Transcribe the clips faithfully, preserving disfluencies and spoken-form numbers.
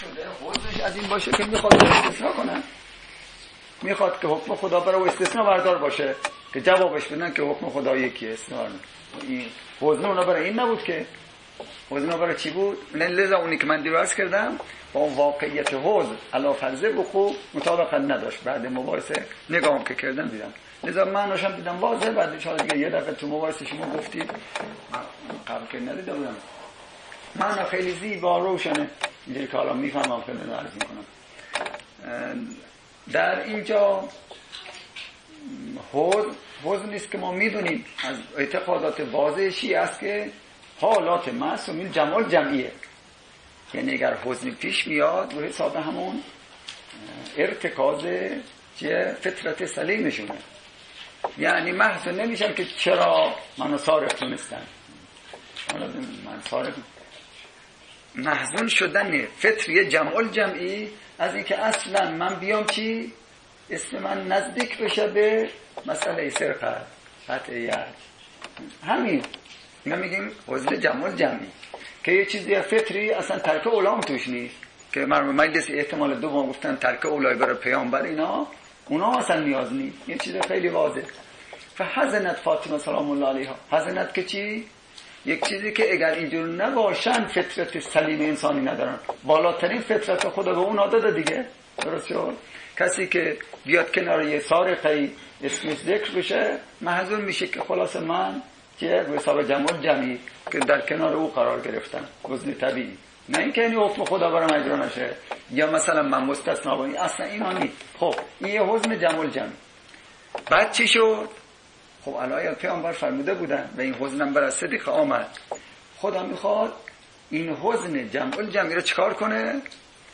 حوزش از این باشه که میخواد استثناء کنن، میخواد که حکم خدا برای استثناء بردار باشه که جوابش بدن که حکم خدا یکیه. استثناء این حوزه اونا برای این نبود که حوزه اونا برای چی بود؟ لذا اونی که من دیروز کردم با اون واقعیت حوزه علا فرضه بخو مطابقت نداشت. بعد مباحثه نگاهم که کردم دیدم، لذا معناش هم دیدم واضحه. بعد انشاءالله دیگه یه دفعه تو مباحثه شما گفتید قبل که ندیده بودم، معنا خیلی زیبا روشنه اینجوری که حالا میفهمم که عرض میکنم. در اینجا حوز حوز نیست که ما میدونیم از اعتقادات واضح شیعه است که حالات معصومین جمال جمعیه، یعنی اگر حزن پیش میاد به حساب همون ارتکاز چه فطرت سلیمشونه، یعنی محض نمیشن که چرا منو صارف تونستن، من صارف محزون شدن فطری جمع جمعی از اینکه اصلا من بیام چی اسم من نزدیک بشه به مسئله سرقت قطعیت. همین اینا میگیم حزن جمع جمعی که یه چیزی فطری اصلا ترک اولام توش نیست که مرموم مجلس احتمال دوم گفتن ترک اولای برای پیامبر، اینا اونا اصلا نیاز نیست. یه چیز خیلی واضح. فحزنت فاطمه سلام الله علیها، حزنت که چی؟ یک چیزی که اگر اینجور نباشن فطرت سلیم انسانی ندارن، بالاترین فطرت خدا به اون داده دیگه. درست شد؟ کسی که بیاد کنار یه سارقی اسمش ذکر بشه محزون میشه که خلاص من که به حساب جمع جمعی که در کنار او قرار گرفتم، وزن طبیعی، نه اینکه این حکم خدا برام اجرا نشه یا مثلا من مستثنا باشم، اصلا اینا نیست. خب این یه حزن جمع جمعی. بعد چی شد؟ خب علایه پیامبر فرموده بودن و این حزنم بر صدیق آمد. خدا میخواد این حزن جمع جمعی رو چکار کنه؟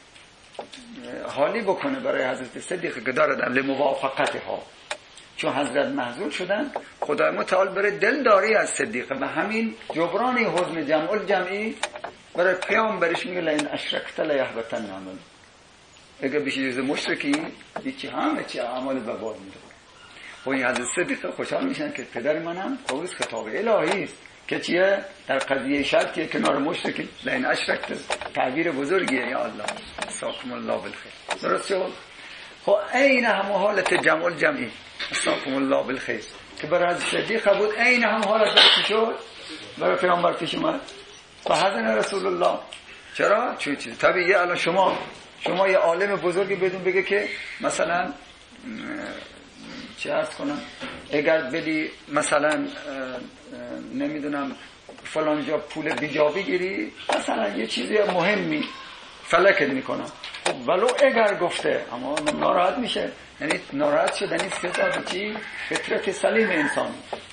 حالی بکنه برای حضرت صدیق که داردن لموافقت ها، چون حضرت محزون شدن خدای متعال بره دلداری از صدیقه و همین جبران حزن جمع جمعی برای پیامبرش میگه لئن اشرکت لیحبطن عملک، اگه بشی جز مشرکی هیچی همه چی اعمال بباد میده. خب این حضرت صدیق خوشحال میشن که پدر منم قولش خطاب الهی است که چیه در قضیه شرطیه کنار مشرکی. لئن اشرکت تعبیر بزرگیه. یا الله ساکم الله بالخیر. درست شد؟ خب این هم حالت جمع جمعی ساکم الله بالخیر که برای حضرت صدیق بود، این هم حالت پیش شد برای پیامبر پیش اومد. فحزن رسول الله. چرا؟ چون چیز طبیعیه. الان شما شما یه عالم بزرگی بدون بگه که مثلا چه عرض کنم اگر بدی مثلا نمیدونم فلان جا پول بیجا بگیری مثلا یه چیزی مهمی فلکت میکنم، خب ولو اگر گفته اما ناراحت میشه. یعنی ناراحت شدنی فطرت چی؟ فطرت سلیم انسان.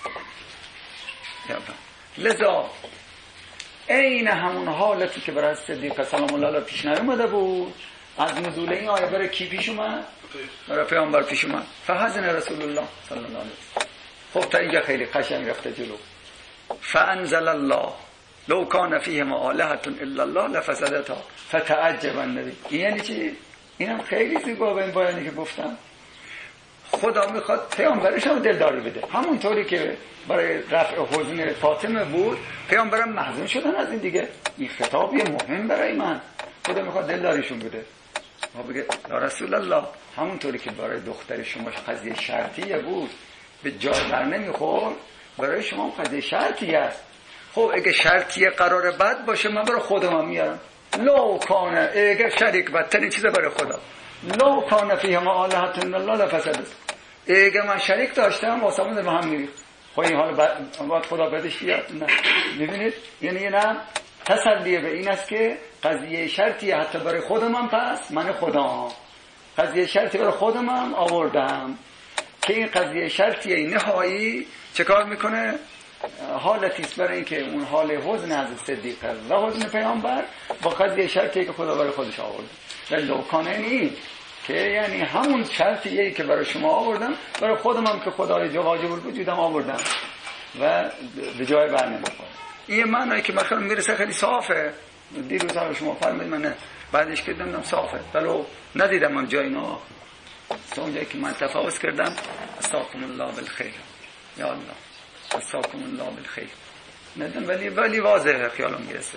لذا این همون حالتی که برای صدیق سلام الله علیه پیش نیامده بود، از نزول این آیه برای کی پیش اومد؟ برای پیامبر پیش اومد. فحزن رسول الله صلی الله علیه وسلم. خب تا اینجا خیلی قشنگ رفته جلو. فانزل الله لو کان فیهما آلهة الا الله لفسدتا فتعجب النبی. این یعنی چی؟ اینم خیلی زیبا به این بیانی که گفتم. خدا میخواد پیامبرش هم دلداری بده، همونطوری که برای رفع حزن فاطمه بود پیامبرم محزون شدن از این دیگه. این خطابی مهم برای من، خدا میخواد دلداریشون بده. ما بگه یا رسول الله همونطوری که برای دختر شما قضیه شرطیه بود به جای بر نمیخورد، برای شما قضیه شرطیه است. خب اگه شرطیه قرار بد باشه من برای خودم هم میارم. لو کانه اگه شریک بدترین چیزه برای خدا. لو کانه فیهما آلهة الا الله لفسدت. اگه من شریک داشتم واسمون به هم میریخت. خب این حال بعد خدا بدش بیاد. نه ببینید یعنی نه تسلیه به این است که قضیه شرطیه حتی برای خودم هم، پس من خدا قضیه شرطی برای خودم هم آوردم که این قضیه شرطیه نهایی چه کار میکنه؟ حالتیست برای این که اون حال حزن حضرت صدیقه و حزن پیامبر با قضیه شرطی که خدا برای خودش آورده. و لوکانه این که یعنی همون شرطیه که برای شما آوردم برای خودم هم که خدای واجب الوجودم آوردم و به جای بر نمیخوره. این معنی که مثلا میرسه خیلی صافه. دیروز هم شما فرمایید من بعدش که دیدم صافه ولو ندیدم من جای اینا اونجایی که من تفاوض کردم استاکم الله بالخیر. یا الله استاکم الله بالخیر ندیدم ولی ولی واضحه خیالم میرسه.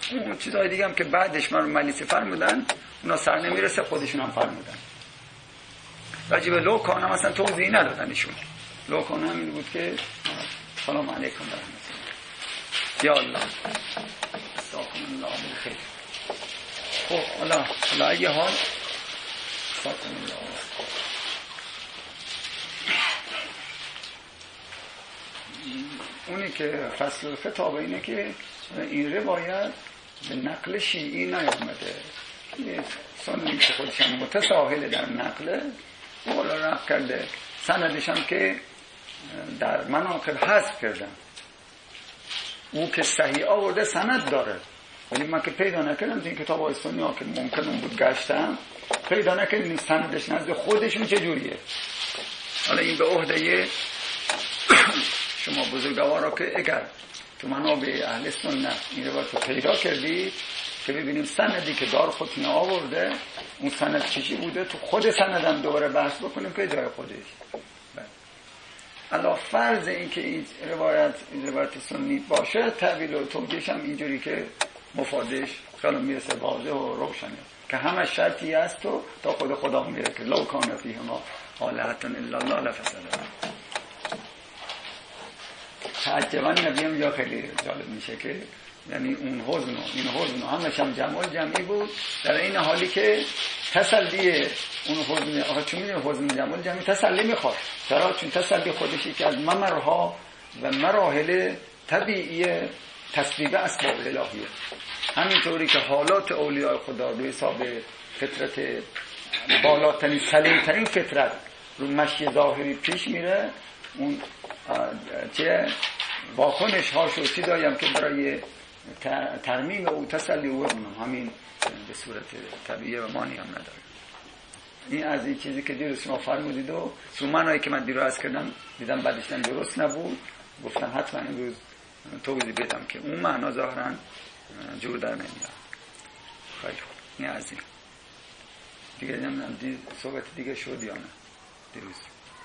اون چیزهای دیگه هم که بعدش من ملیسی فرمودن اونا سر نمیرسه، خودشون هم فرمودن. راجب لو کانه مثلا توضیحی ندادن ایشون. لو کانه همین بود که سلام علیکم برحمت الله یا الله استاکم الله بالخیر. خب الله الله اگه حال استاکم الله. اونی که فصل خطاب اینه که این روایت به نقل شیعی نیامده، یه سنی که خودش هم متساهل در نقل بالا نقل کرده، سندش هم که در مناقب حذف کردن. او که صحیح آورده سند داره، ولی من که پیدا نکردم این کتاب های سنی ها که ممکن اون بود گشتم پیدا نکردم سندش نزد خودشون چجوریه. حالا این به عهده شما بزرگوارا که اگر تو منابع اهل سنت این روایت رو پیدا کردید که ببینیم سندی که دار خودتون آورده اون سند چیزی بوده، تو خود سندم دوباره بحث بکنیم که جای خودش. علا فرض این که این روایت این روایت سنی باشه، تعبیل و توجیهش هم اینجوری که مفادش خیلی میرسه واضح و روشنه که همه شرطی هست و تا خود خدا میره که لو کان فیهما آلهة الا الله لفسدتا. تعجبا نبی هم یا خیلی جالب میشه که یعنی اون حزن و این حزن و همش هم جمع جمعی بود، در این حالی که تسلی اون حزن، آخه چون این حزن جمع جمعی تسلی میخواد. چرا؟ چون تسلی خودشی که از ممرها و مراحل طبیعی تصویب اسباب الهیه. همینطوری که حالات اولیاء خدا روی حساب فطرت بالاترین سلیمترین فطرت رو مشی ظاهری پیش میره، اون چه واکنش هاش و چیزایی هم که برای ترمیم او تسلی او همین به صورت طبیعی و مانی هم نداره. این از این چیزی که دیروز شما فرمودید و سومنایی که من دیروز عرض کردم دیدم بعدشتن درست نبود، گفتم حتما امروز توضیح بدم که اون معنا ظاهرا جور در نمیاد. خیلی خوب، این از این دیگه نمیدونم دید صحبت دیگه شد یا نه دیروز.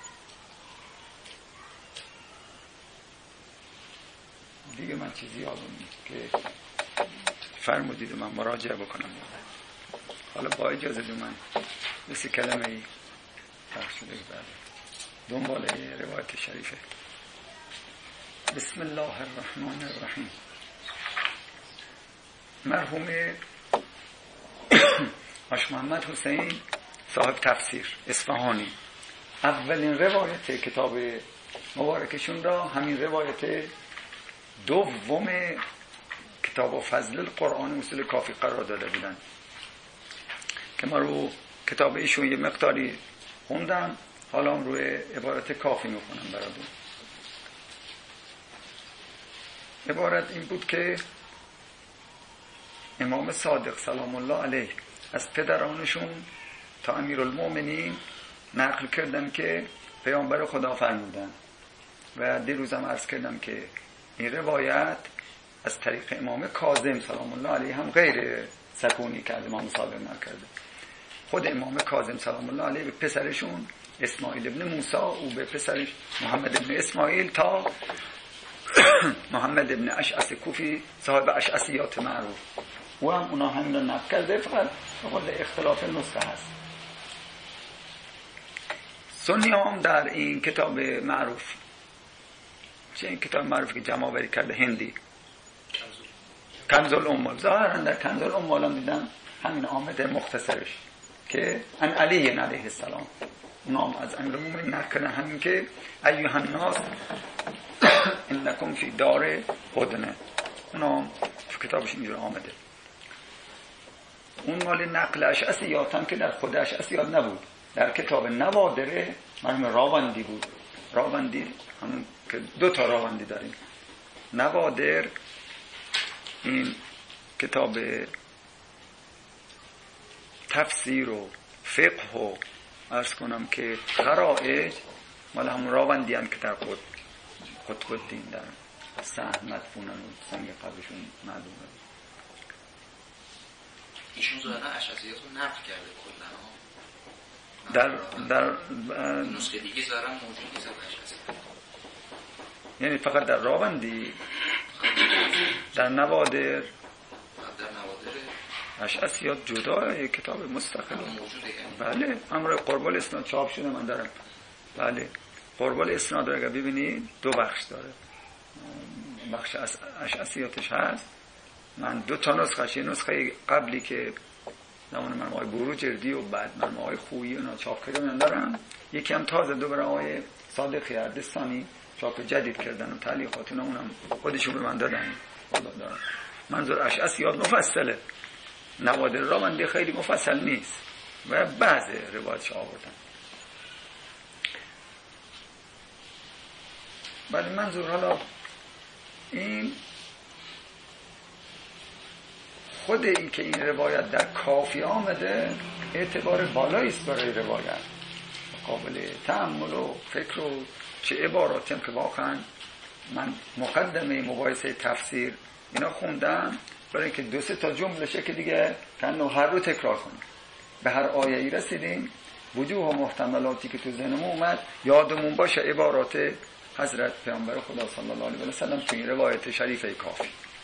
دیگه من چیزی یادم نیست که فرمودید من مراجعه بکنم. حالا با اجازه دو من بسی کلمه ای پخش شده بعد دنبال روایت شریفه. بسم الله الرحمن الرحیم. مرحوم آش محمد حسین صاحب تفسیر اصفهانی اولین روایت کتاب مبارکشون را همین روایت دوم کتاب و فضل القرآن اصول کافی قرار داده بودن که ما رو کتاب ایشون یه مقداری خوندم، حالا هم روی عبارت کافی میخونم براتون. عبارت این بود که امام صادق سلام الله علیه از پدرانشون تا امیرالمومنین نقل کردن که پیامبر خدا فرمودن و دیروزم عرض کردم که این روایت از طریق امام کاظم سلام الله علیه هم غیر سکونی که از امام صادق نقل کرده. خود امام کاظم سلام الله علیه به پسرشون اسماعیل ابن موسی، او به پسرش محمد ابن اسماعیل تا محمد ابن اشعث کوفی صاحب اشعثیات معروف، او هم اونا همین رو نقل کرده، فقط خود اختلاف نسخه هست. سنی هم در این کتاب معروف، چه این کتاب معروف که جمع آوری کرده هندی، کنز الاموال، ظاهرا در کنز الاموال هم دیدم همین آمده مختصرش که ان علی علیه السلام نام از امیرالمومنین نقل کردن همین که ایها الناس انکم فی دار هدنه، اونم تو کتابش اینجور آمده. اون مال نقل اشعثیات هم که در خود اشعثیات نبود، در کتاب نوادره مرحوم راوندی بود. راوندی همون که دو تا راوندی داریم. نوادر این کتاب تفسیر و فقه و عرض کنم که خرائج مال همون راوندی هم که در خود قطب الدین در سهن مدفونن و سنگ قبرشون معلومه. ایشون ظاهرا اشعثیات رو نقل کرده کلا در در نسخه دیگه ظاهرا موجود نیست اشعثیات، یعنی فقط در راوندی، در نوادر اشعثیات جدا یک کتاب مستقل بله امر قربال اسناد چاپ شده من دارم بله قربال اسناد رو اگر ببینید دو بخش داره بخش اشعثیاتش هست من دو تا نسخه یه نسخه قبلی که زمان من آقای بروجردی و بعد من آقای خویی اونا چاپ کرده من دارم یکی هم تازه دو برای آقای صادقی اردستانی چاپ جدید کردن و تعلیقات اونا اونم خودشون به من دادن خدا دارم منظور اشعثیات مفصله نوادر را من خیلی مفصل نیست و بعض روایتش آوردن ولی منظور حالا این خود این که این روایت در کافی آمده اعتبار بالایی است برای روایت قابل تأمل و فکر و چه عباراتی هم که واقعا من مقدمه مباحثه تفسیر اینا خوندم برای اینکه دو سه تا جمله شه که دیگه کنو هر رو تکرار کنم به هر آیه ای رسیدیم وجوه و محتملاتی که تو ذهنمون اومد یادمون باشه عبارات حضرت پیامبر خدا صلی الله علیه و سلم تو این روایت شریفه کافی.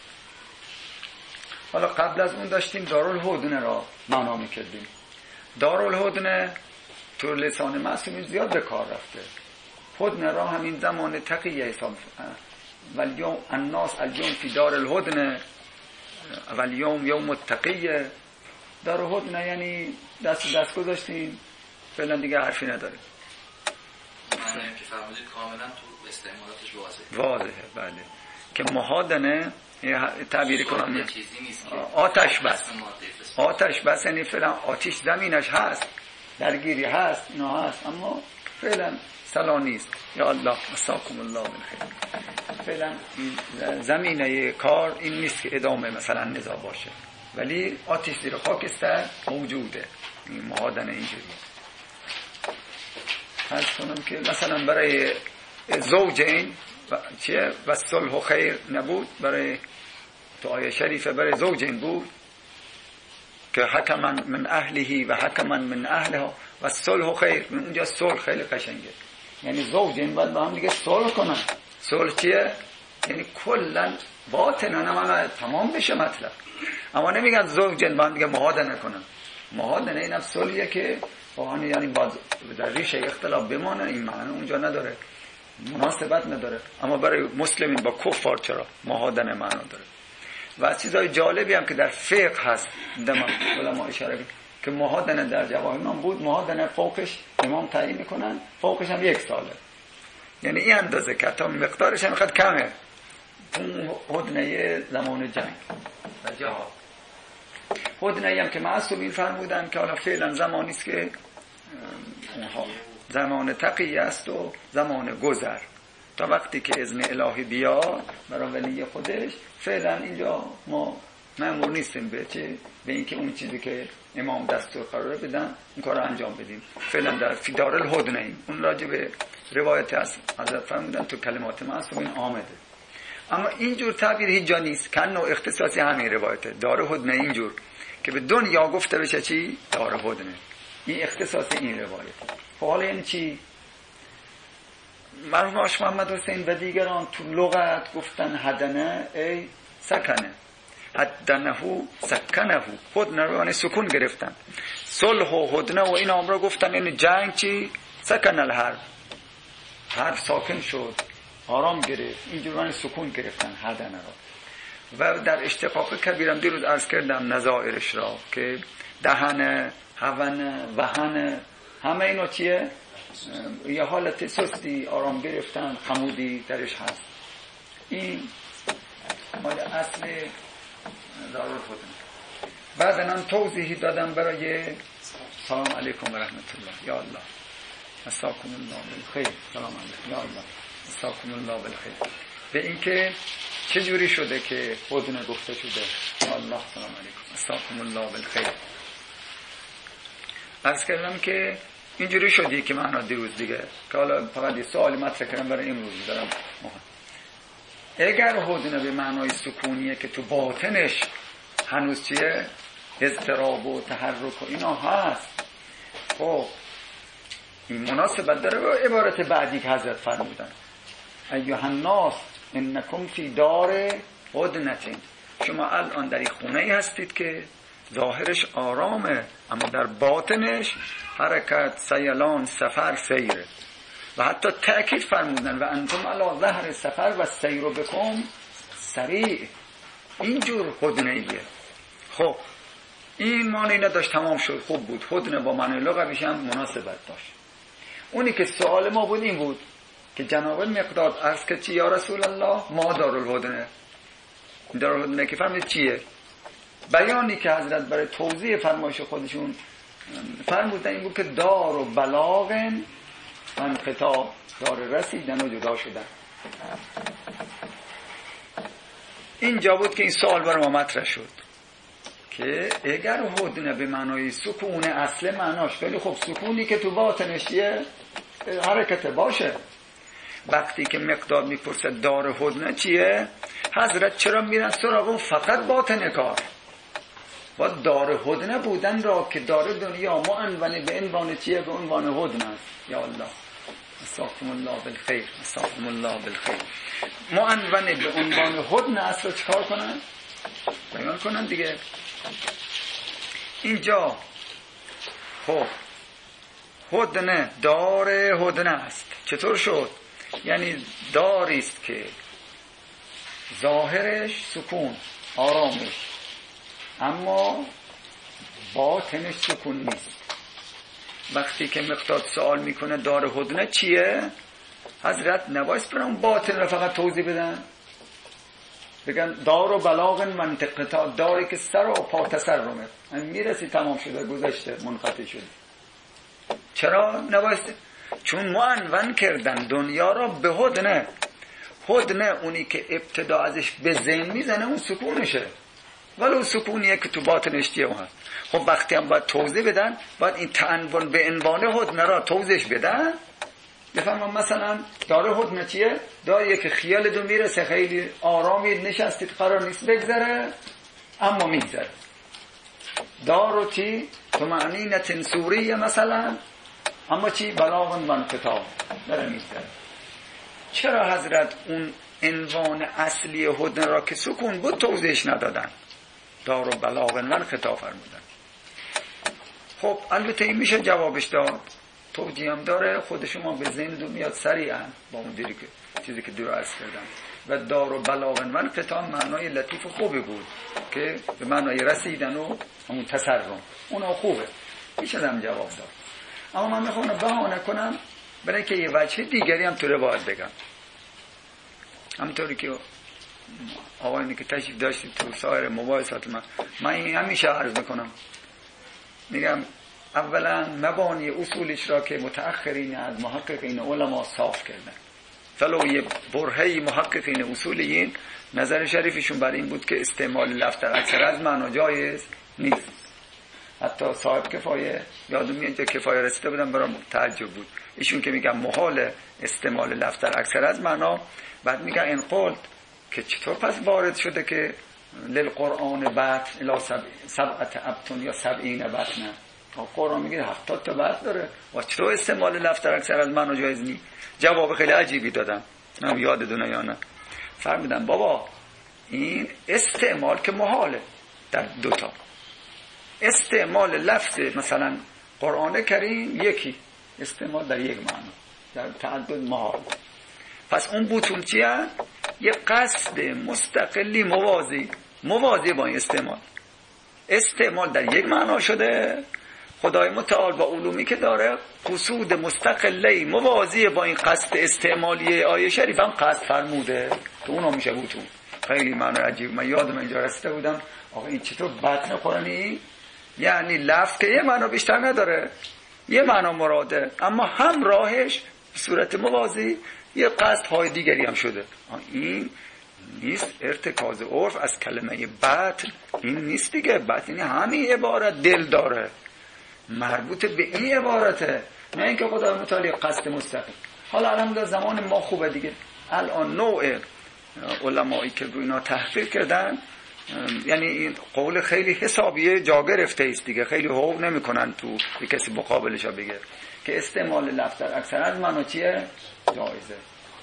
حالا قبل از اون داشتیم دارالهدنه را معنا می‌کردیم. دارالهدنه تو لسان معصومین زیاد به کار رفته. هدنه را همین زمان تقیه حساب ولیوم الناس اليوم فی دار الهدنه ولیوم یوم التقیه. دارالهدنه یعنی دست دست گذاشتیم فعلا دیگه حرفی نداره. معنی که فرمودید کاملا تو استعمالاتش واضحه. واضحه بله که مهادنه تعبیر کنم چیزی نیست آتش بس آتش بس یعنی فعلا آتش زمینش هست درگیری هست اینا هست اما فعلا سلا نیست. یا الله مساکم الله بالخیر. فعلا زمینه کار این نیست که ادامه مثلا نزاع باشه ولی آتش زیر خاکستر موجوده. این مهادنه اینجوری هست کنم که مثلا برای زوجین چیه و صلح خیر نبود برای تو آیه شریفه برای زوجین بود که حکما من اهلهی و حکما من اهلها و صلح خیر. اونجا صلح خیلی قشنگه یعنی زوجین باید با هم دیگه صلح کنن. صلح چیه؟ یعنی کلا باطنا من تمام بشه مطلب اما نمیگن زوجین با هم دیگه مهادنه کنن. مهادنه این صلحیه که واقعا یعنی باز در ریشه اختلاف بمانه این معنی اونجا نداره مناسبت نداره اما برای مسلمین با کفار چرا مهادنه معنا داره. و چیزای جالبی هم که در فقه هست دمم علما اشاره که مهادنه در جواهر نام بود مهادنه فوقش امام تعیین میکنن فوقش هم یک ساله یعنی این اندازه که تا مقدارش هم خیلی کمه اون هدنه زمان جنگ و جهاد. هدنه هم که معصومین فرمودن که حالا فعلا زمانی است که زمان تقیه است و زمان گذر تا وقتی که اذن الهی بیا برای ولی خودش فعلا اینجا ما مأمور نیستیم به چه به اینکه اون چیزی که امام دستور قراره بدن اون کار رو انجام بدیم. فعلا در فی دار الهدنه ایم. اون راجع به روایت هست حضرت فرمودن تو کلمات معصومین آمده اما اینجور تعبیر هیچ جا نیست که نوع اختصاصی همین روایته دار هدنه اینجور که به دنیا گفته بشه چی دار هدنه این اختصاص این روایت. حالا این چی مرحوم آش محمد حسین و دیگران تو لغت گفتن هدنه ای سکنه هدنهو سکنهو هدنه رو یعنی سکون گرفتن. صلح و هدنه و این امر گفتن یعنی جنگ چی سکن الحرب حرب ساکن شد آرام گرفت اینجور یعنی سکون گرفتن هدنه رو. و در اشتقاق کبیرم دیروز عرض کردم نظائرش را که دهنه هونه وهنه همه اینا چیه یه حالت سستی آرام گرفتن خمودی درش هست. این مال اصل دارالهدنه. بعد من توضیحی دادم برای سلام علیکم و رحمت الله یا الله مساکم الله بالخیر سلام علیکم یا الله مساکم الله بالخیر به اینکه چجوری شده که هدنه گفته شده یا الله سلام علیکم مساکم الله بالخیر. عرض کردم که اینجوری شدی که معنا دیروز دیگه که حالا فقط یه سوالی مطرح کردم برای امروز دارم. اگر هدنه به معنای سکونیه که تو باطنش هنوز چیه اضطراب و تحرک و اینا هست خب این مناسبت داره با عبارت بعدی که حضرت فرمودن ایها الناس انکم فی دار هدنه. شما الان در این خونه ای هستید که ظاهرش آرامه اما در باطنش حرکت، سیلان، سفر، سیره. و حتی تأکید فرمودن و انتم علی ظهر سفر و سیر بکم سریع. اینجور هدنه‌ایه. خب این معنی نداشت، تمام شد، خوب بود. هدنه با معنی لغویش هم مناسبت داشت. اونی که سوال ما بود این بود که جناب مقداد عرض که چی یا رسول الله ما دارالهدنه. دارالهدنه که فرمید چیه؟ بیانی که حضرت برای توضیح فرمایش خودشون فرمودن این بود که دار و بلاغن و انقطاع، دار رسیدن و جدا شدن. اینجا بود که این سوال برای ما مطرح شد که اگر هدنه به معنای سکون اصل معناش، ولی خب سکونی که تو باطنش یه حرکت باشه. وقتی که مقداد میپرسه دار هدنه چیه، حضرت چرا میرن سراغ فقط باطن کار؟ با دار هدنه بودن را که دار دنیا معنون به عنوان چیه؟ به عنوان هدنه است. یا الله مساکم الله بالخیر، مساکم الله بالخیر. معنون به عنوان هدنه است رو چکار کنن؟ بیان کنن دیگه. اینجا خب هدنه، دار هدنه است. چطور شد؟ یعنی داری است که ظاهرش سکون، آرامش، اما باطنش سکون نیست. وقتی که مقداد سوال میکنه دار هدنه چیه، حضرت نبایست برام باطن رو فقط توضیح بدن، بگن دار و بلاغ منطقه، داری که سر و پا تسرمه، میرسی تمام شده، گذشته، منقطع شده. چرا نبایست؟ چون معنون کردن دنیا را به هدنه. هدنه اونی که ابتدا ازش به ذهن میزنه اون سکونشه، ولی اون سکونیه که تو باطنش دیگه هست. خب وقتی هم باید توضیح بدن، باید این تعنون به عنوان هدنه را توضیح بدن. بفهمم مثلا داره هدنه چیه؟ داریه که خیال دو میرسه، خیلی آرامی نشستید، قرار نیست بگذره اما میگذره. دارو چی؟ تو معنی نتن سوریه مثلا، اما چی؟ بلاغن و انقطاع داره میگذره. چرا حضرت اون عنوان اصلی هدنه را که سکون بود توضیحش ندادن؟ دار و بلاغن و انقطاع فرمودن. خب البته این میشه جوابش داد، توجیه هم داره، خود شما به ذهن دو میاد سریعا با اون دیری که چیزی که دور عرض کردم. و دار و بلاغن و انقطاع معنای لطیف و خوبی بود که به معنای رسیدن و همون تسرم، اونا خوبه، میشه هم جواب داد. اما من میخوام بهانه کنم برای که یه وجه دیگری هم تو روایت بگم. همطوری که آقایانی که تشریف داشتید تو سایر مباحثات من من این همیشه عرض میکنم، میگم اولا مبانی اصولش را که متأخرین از محققین علما صاف کردن، فلو یه برهی محققین اصولیین نظر شریفشون بر این بود که استعمال لفظ در اکثر از معنا جایز نیست. حتی صاحب کفایه، یادم میاد کفایه رسیده بودم برام تعجب بود، ایشون که میگن محال استعمال لفظ در اکثر از معنا، بعد میگن این قولت که چطور پس وارد شده که للقرآن بطن الی سبعت ابطن یا سبعین بطن، قرآن میگه هفتاد تا بطن داره و چطور استعمال لفظ در اکثر از معنا جایز نیست؟ جواب خیلی عجیبی دادم، من یادتونه یا نه؟ فرمودم بابا این استعمال که محاله در دوتا، استعمال لفظ مثلا قرآن کریم یکی، استعمال در یک معنا، در تعدد محال. پس اون بوتون چیه؟ یه قصد مستقلی موازی موازی با این استعمال. استعمال در یک معنا شده، خدای متعال با علومی که داره قصود مستقلی موازی با این قصد استعمالی آیه شریف هم قصد فرموده، تو اونو میشه بوتون. خیلی معنی عجیب، من یادم اینجا رسیده بودم آقا این چطور بطن قرآنی؟ یعنی لفظ که یه معنا بیشتر نداره، یه معنا مراده، اما هم راهش به صورت موازی یه قصد های دیگری هم شده. این نیست ارتکاز عرف از کلمه بطن، این نیست دیگه. بطن یعنی همین عبارت دل داره، مربوط به این عبارته، نه اینکه خدا متعالی قصد مستقیم. حالا الان زمان ما خوبه دیگه، الان نوع علمایی که روی اینا تحقیق کردن، یعنی این قول خیلی حسابیه جا گرفته است دیگه، خیلی حقوق نمی کنن تو به کسی مقابلش بگه که استعمال لفظ در اکثر از معنا چیه؟ جایزه.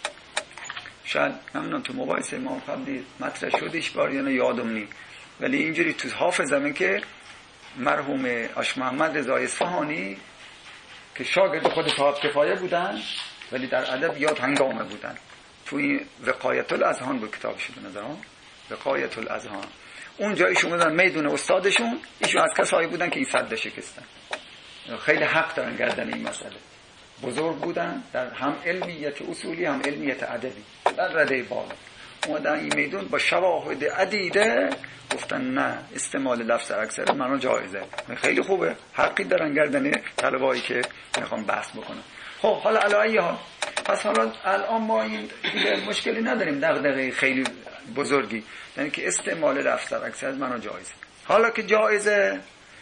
شاید همون تو مباحث ما قبلی مطرح شدیش بار یا نه یادم نی، ولی اینجوری تو حافظمه که مرحوم آش محمد رضای اصفهانی که شاگرد خود صاحب کفایه بودن ولی در ادب یاد هنگامه بودن. توی وقایت الاذهان بود کتابشون به نظرم، وقایت الاذهان. اون جایشون بودن میدون استادشون، ایشون از کسایی بودن که این سد شکستن. خیلی حق دارن گردن این مسئله. بزرگ بودن در هم علمیت اصولی هم علمیت ادبی در رده بالا. اومدن این میدون با شواهد عدیده گفتن نه استعمال لفظ اکثر منو جایزه. خیلی خوبه، حقی دارن گردن طلبایی که میخوام بحث بکنن. خب حالا علاوه ها پس حالا الان ما این مشکلی نداریم، دغدغه خیلی بزرگی یعنی که استعمال لفظ اکثر منو جایزه. حالا که جایزه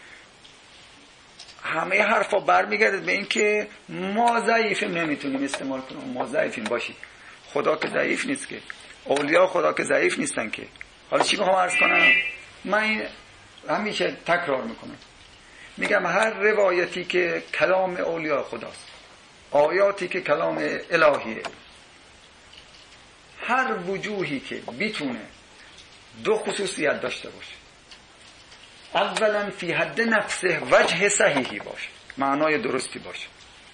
همه حرفا برمیگرده به این که ما ضعیفیم نمیتونیم استعمال کنیم. ما ضعیفیم باشی، خدا که ضعیف نیست که، اولیاء خدا که ضعیف نیستن که. حالا چی میخوام عرض کنم؟ من همیشه تکرار میکنم، میگم هر روایتی که کلام اولیاء خداست، آیاتی که کلام الهیه، هر وجوهی که بیتونه دو خصوصیت داشته باشه. اولا فی حد نفسه وجه صحیحی باشه، معنای درستی باشه.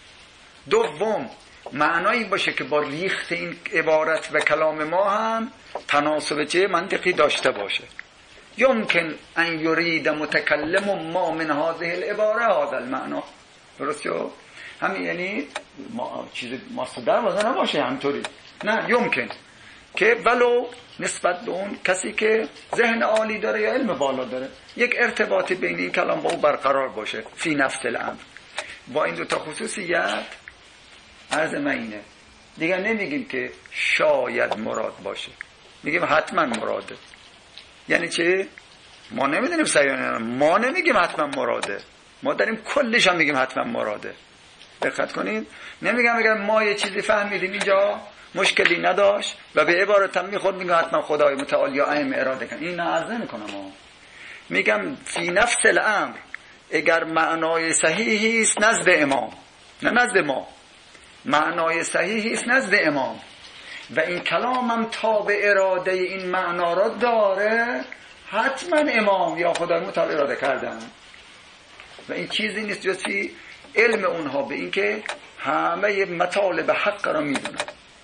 دوم معنایی باشه که با ریخت این عبارت و کلام ما هم تناسب چه منطقی داشته باشه. یمکن ان یرید متکلم ما من هذه العباره هذا المعنى. درسته؟ همین یعنی ما چیز مصدر واسه نباشه همطوری، نه یمکن که ولو نسبت به اون کسی که ذهن عالی داره یا علم بالا داره یک ارتباطی بین این کلام با او برقرار باشه فی نفس الامر. با این دو تا خصوصیت عرض من اینه دیگه، نمیگیم که شاید مراد باشه، میگیم حتما مراده. یعنی چه؟ ما نمیدونیم صحیح، ما نمیگیم حتما مراده، ما داریم کلش هم میگیم حتما مراده. دقت کنید، نمیگم اگر ما یه چیزی فهمیدیم اینجا مشکلی نداشت و به عبارتم میخورد میگم حتما خدای متعال یا ائمه اراده کن، این نه عرض نمیکنم. ما میگم فی نفس الامر اگر معنای صحیحی است نزد امام، نه نزد ما، معنای صحیحی است نزد امام و این کلامم تابع اراده این معنا را داره، حتما امام یا خدای متعال اراده کردن. و این چیزی نیست جز علم اونها به این که همه مطالب حق را میدونن.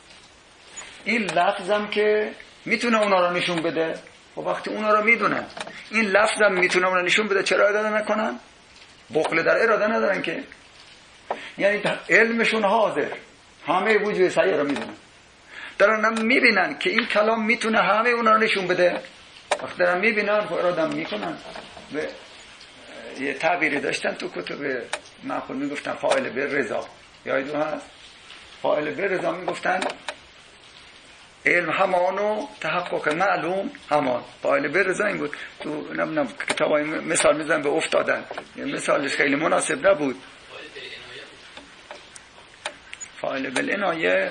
این لفظم که میتونه اونا را نشون بده، و وقتی اونا را میدونن این لفظم میتونه اونا نشون بده، چرا اراده نکنن؟ بخل در اراده ندارن که، یعنی علمشون حاضر، همه وجود صحیح را میدونن، دارن میبینن که این کلام میتونه همه اونا را نشون بده. وقتی دارن میبینن خب اراده میکنن. و یه تعبیری داشتن تو کتب معقول میگفتن فاعل به رضا، یادتون هست؟ فاعل به رضا میگفتن علم همان و تحقق معلوم همان. فاعل به رضا این بود. تو نمیدونم کتابای مثال میزنن به افتادن، مثالش خیلی مناسب نبود. فاعل بالعنایه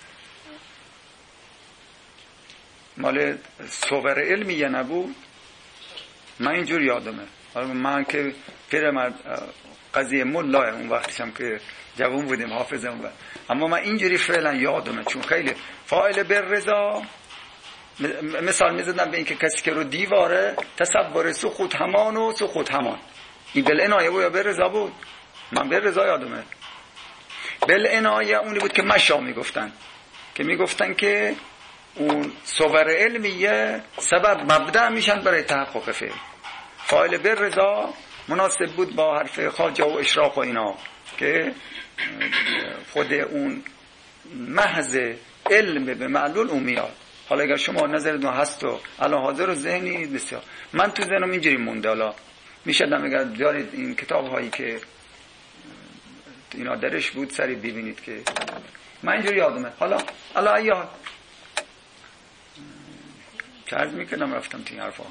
مال صور علمیه نبود، من اینجور یادمه. من که پیرم قضیه ملاه اون وقتشم که جوان بودیم حافظم بود، اما من اینجوری فعلا یادمه چون خیلی فاعل بر رضا مثال میزدم به این که کسی که رو دیواره تصور سقوط همان و سقوط همان. این بالعنایه بود یا بر رضا بود؟ من بر رضا یادمه. بالعنایه اونی بود که مشا میگفتن، که میگفتن که اون صور علمیه سبب مبدأ میشن برای تحقق فعل. فاعل بر رضا مناسب بود با حرف خواجه و اشراق و اینا که خود اون محض علم به معلول اون میاد. حالا اگر شما نظرتون هست و الان حاضر و ذهنی بسیار، من تو ذهنم اینجوری مونده. حالا میشدم اگر دارید این کتاب هایی که اینا درش بود سری ببینید که من اینجوری یادمه. حالا حالا ایال چه عرض میکنم رفتم تو این حرفا.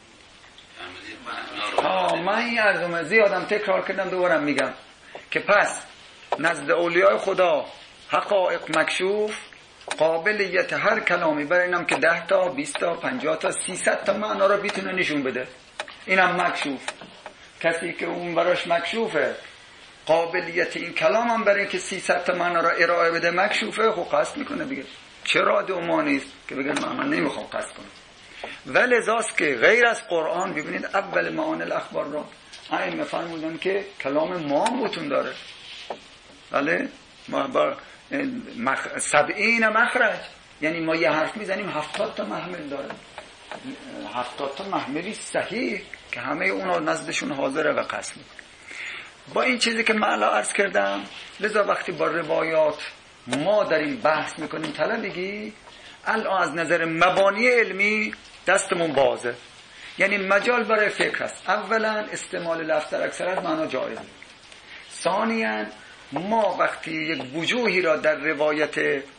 ها من این عرضم زیادم تکرار کردم دوبارم میگم که پس نزد اولیاء خدا حقایق مکشوف، قابلیت هر کلامی برای اینم که ده تا بیست تا پنجاه تا سیصد تا معنا را بیتونه نشون بده، اینم مکشوف. کسی که اون براش مکشوفه قابلیت این کلام هم برای اینکه سیصد تا معنا را ارائه بده مکشوفه، خب قصد میکنه بگه چرا دو ما نیست که بگه من نمیخوام قصد کنم. ولذاست که غیر از قرآن ببینید اول معانی الاخبار را ائمه فرمودن که کلام ما بوتون داره، بله ما با مخ... سبعین مخرج، یعنی ما یه حرف میزنیم هفتاد تا محمل داره، هفتاد تا محملی صحیح که همه اونا نزدشون حاضره و قصد میکنه. با این چیزی که من الان عرض کردم، لذا وقتی با روایات ما داریم بحث میکنیم طلبگی، الان از نظر مبانی علمی دستمون بازه، یعنی مجال برای فکر است. اولا استعمال لفظ در اکثر از معنا جایزه. ثانیاً ما وقتی یک وجوهی را در روایت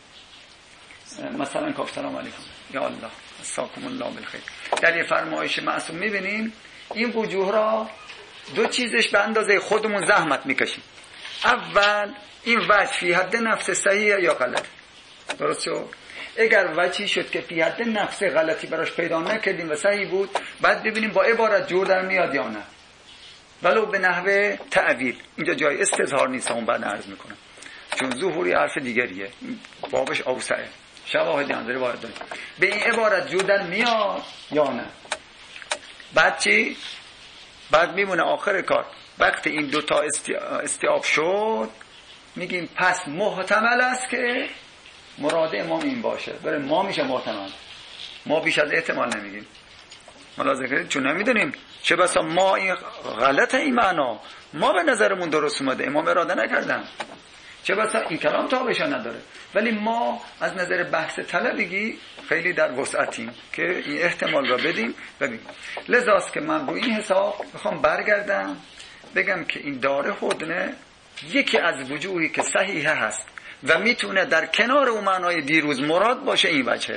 مثلا کاف سلام علیکم یا الله استاکم الله بالخیر در یه فرمایش معصوم میبینیم، این وجوه را دو چیزش به اندازه خودمون زحمت میکشیم. اول این وجه فی حد نفس صحیح یا غلط، درست شد؟ اگر وجهی شد که فی حد نفس غلطی براش پیدا نکردیم و صحیح بود، بعد ببینیم با عبارت جور در میاد یا نه، ولو به نحوه تعویل. اینجا جای استظهار نیست، اون بعد عرض میکنم چون ظهوری حرف دیگریه، بابش اوسعه، شواهدی انداره باید داریم. به این عبارت جور در میاد یا نه. بعد چی؟ بعد میمونه آخر کار وقتی این دوتا استیاب شد میگیم پس محتمل است که مراد امام این باشه، برای ما میشه محتمل، ما بیش از احتمال نمیگیم. ملاحظه کردید؟ چون نمیدونیم چه بسا ما این غلط این معنا ما به نظرمون درست اومده، امام اراده نکردن، چه بسا این کلام تابشان نداره، ولی ما از نظر بحث طلبگی خیلی در وسعتیم که این احتمال را بدیم ببینیم. لذاست که من رو این حساب میخوام برگردم بگم که این داره هدنه یکی از وجوهی که صحیحه هست و میتونه در کنار اون معنای دیروز مراد باشه این وجهه.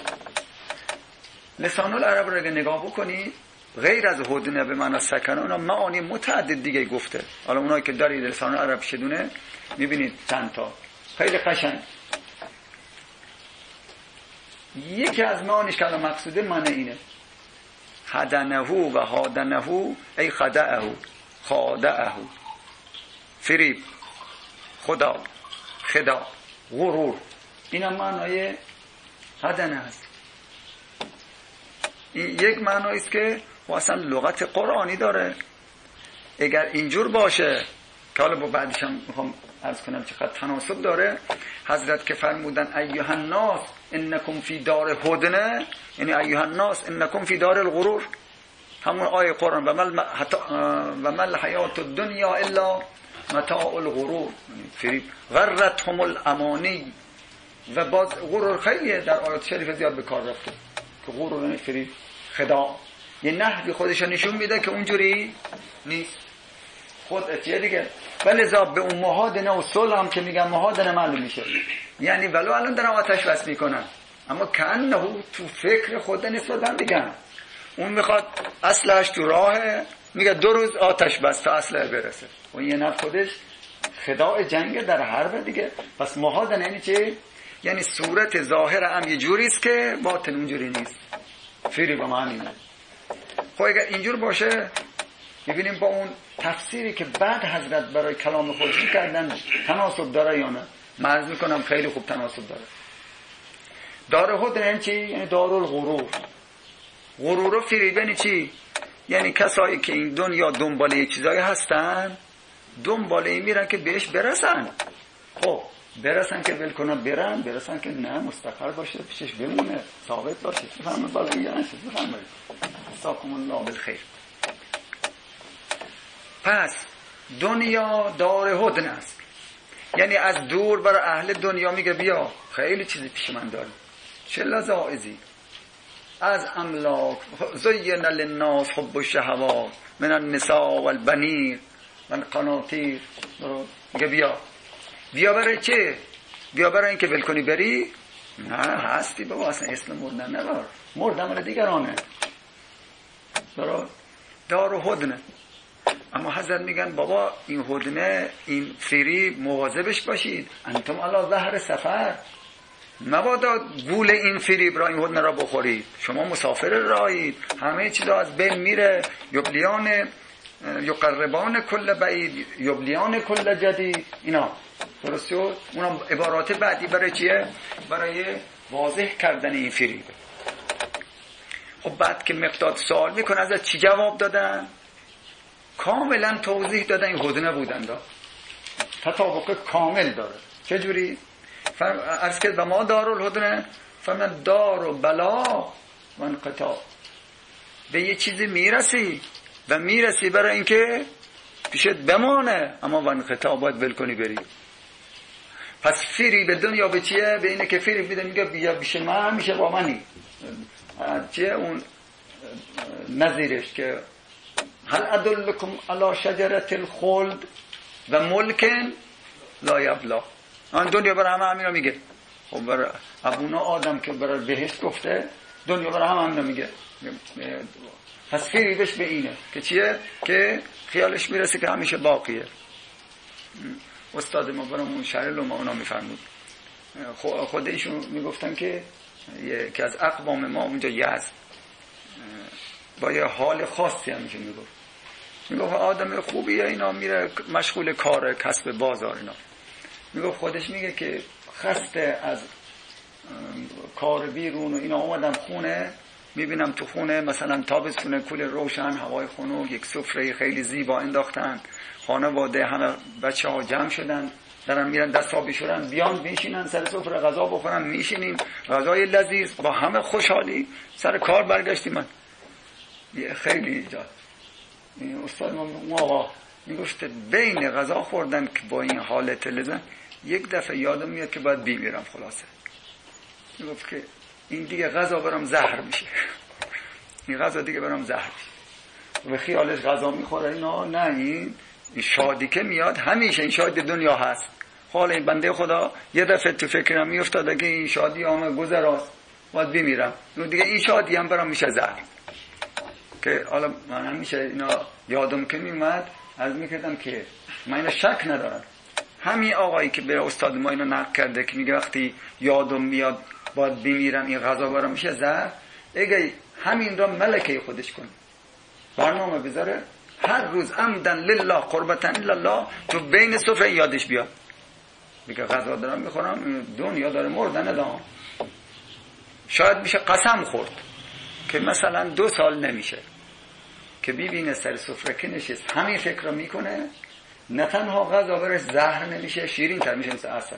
لسان العرب رو اگه نگاه بکنی غیر از هدنه به معنی سکنه اونا معانی متعدد دیگه گفته. حالا اونایی که دارید لسان العرب شدونه میبینید چند تا خیلی قشنگ. یکی از معانیش که الان مقصوده معنی اینه هدنه و هادنه ای خدعه خادعه، فریب، خدا، خدا، غرور، این هم معنای هدنه هست. این یک معنایی است که اصلا لغت قرآنی داره. اگر اینجور باشه که حالا با بعدش هم میخوام عرض کنم چقدر تناسب داره، حضرت که فرمودن ایها الناس انکم فی دار هدنه، یعنی ایها الناس انکم فی دار الغرور، همون آیه قرآن و مل و مل حیات الدنیا الا متاع الغرور، فریب، غرتهم الامانی. و باز غرور خیلی در آیات شریف زیاد به کار رفته که غرور یعنی فریب، خداع، یه نحوی خودش نشون میده که اونجوری نیست، خود اتیه دیگه. ولی ذاب به اون مهادنه و صلح هم که میگن مهادنه معلوم میشه، یعنی ولو الان دارم آتش بس میکنن اما کانه تو فکر خود نسبت هم میگن اون میخواد اصلش تو راهه، میگه دو روز آتش بس تا اصله برسه و یه نفس خودش خداع جنگ در حرب دیگه. پس مهادنه یعنی چه؟ یعنی صورت ظاهر هم یه جوریست که باطن اونجوری نیست، فیری با معنیه. خب اگر اینجور باشه ببینیم با اون تفسیری که بعد حضرت برای کلام خودشی کردن تناسب داره یا نه. مرز میکنم خیلی خوب تناسب داره. داره هدنه یعنی چی؟ یعنی دارالغرور. غرور و فریب یعنی چی؟ یعنی کسایی که این دنیا دنباله یه چیزایی هستن دنباله این میرن که بهش برسن. خب برسن که ول کنن برن، برسن که نه مستقر باشه پیشش بمونه ثابت باشه. بفرمایید بالا اینجا نشید. بفرمایید استاکم الله بالخیر. پس دنیا دار هدنه است، یعنی از دور برای اهل دنیا میگه بیا خیلی چیزی پیش من داری، چه لذاعزی از املاک زین للناس حب الشهوات من النساء والبنین والقناطیر. میگه بیا بیا برای چه؟ بیا برای اینکه ول کنی بری؟ نه هستی بابا، اصلا اسم مردن ندار، مردن مال دیگرانه. درست دار و هدنه. اما حضرت میگن بابا این هدنه این فریب مواظبش باشید، انتم علی ظهر سفر، مبادا گول این فریب را این هدنه را بخورید، شما مسافر راهید، همه چیزا از بین میره. یبلیان یقربان کل بعید یبلیان کل جدید، اینا درست شد. اونم عبارات بعدی برای چیه؟ برای واضح کردن این فریب. خب بعد که مقداد سوال میکنه ازت چی جواب دادن؟ کاملا توضیح دادن این هدنه بودن دا تطابق کامل داره. چجوری؟ عرض کرد و ما دارالهدنه فرمود دار و بلا و انقطاع. به یه چیزی میرسی و میرسی برای اینکه پیشت بمانه، اما و انقطاع باید ول کنی بری. پس فیری به دنیا به چیه؟ به اینه که فیری بیده میگه بیا بیشه من میشه با منی. چیه اون نظیرش که هل ادلکم علی شجرة الخلد و ملک لا یبلا. آن دنیا برای همه همین رو میگه. خب برای ابونا آدم که برای بهشت گفته دنیا برای همه همین رو میگه. پس فریبش به اینه که چیه؟ که خیالش میرسه که همیشه باقیه. استاد ما برامون شرح لما اونا میفرمود، خود ایشون میگفتن که یکی از اقوام ما اونجا یزد با یه حال خاصی همیشه میگفت میگفت آدم خوبیه اینا، میره مشغول کار کسب بازار اینا. میگفت خودش میگه که خسته از کار بیرون و اینا اومدم خونه، میبینم تو خونه مثلا تابستونه کول روشن، هوای خنک، یک سفره خیلی زیبا انداختن، خانواده همه بچه ها جمع شدن دارن میرن دستابی شدن، بیان میشینن سر سفره غذا بخورن، میشینیم غذای لذیذ با همه خوشحالی. سر کار برگشتیم من خیلی ایجاد این استاد ما آقا میگفت بین غذا خوردن که با این حالت لذت یک دفعه یادم میاد که باید بیمیرم. خلاصه میگفت که این دیگه غذا برام زهر میشه، این غذا دیگه برام زهر میشه و خیالش غذا میخوره اینا. نه این شادی که میاد همیشه این شادی دنیا هست. حالا این بنده خدا یه دفعه تو فکرم میافتاد که این شادی هم گذراست باید بمیرم، دیگه این شادی هم برام میشه زهر. که حالا من همیشه اینا یادم که میومد از میکردم که من اینا شک ندارم. همین آقایی که به استاد ما اینو نقل کرده که میگه وقتی یادم میاد باید بمیرم این غذا برام میشه زهر، اگه همین را ملکه خودش کنه برنامه بذاره هر روز عمدن لله قربتن لله تو بین سفره یادش بیاد میگه غذا دارم میخورم دنیا داره مردن دام. شاید میشه قسم خورد که مثلا دو سال نمیشه که ببینه سر سفره که نشست همین فکر رو میکنه، نه تنها غذا برش زهر نمیشه، شیرین تر میشه مثل عسل.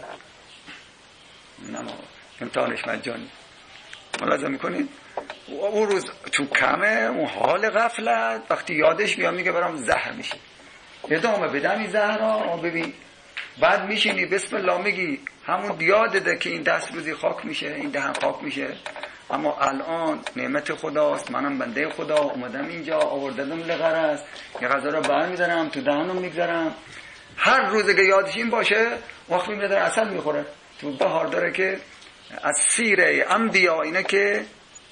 نما امتحانش مجانی ملاحظه میکنید. اون روز تو کمه اون حال غفلت وقتی یادش بیاد میگه برام زهر میشه، ادامه بدم این زهر را ببین. بعد میشینی بسم الله میگی همون یادته که این دست روزی خاک میشه، این دهن خاک میشه، اما الان نعمت خداست، منم بنده خدا اومدم اینجا آوردم لغرض یه غذا رو برمی‌دارم تو دهنم میگذارم. هر روز که یادش این باشه وقت میبینه داره عسل میخوره. تو بهار داره که از سیره انبیا اینه که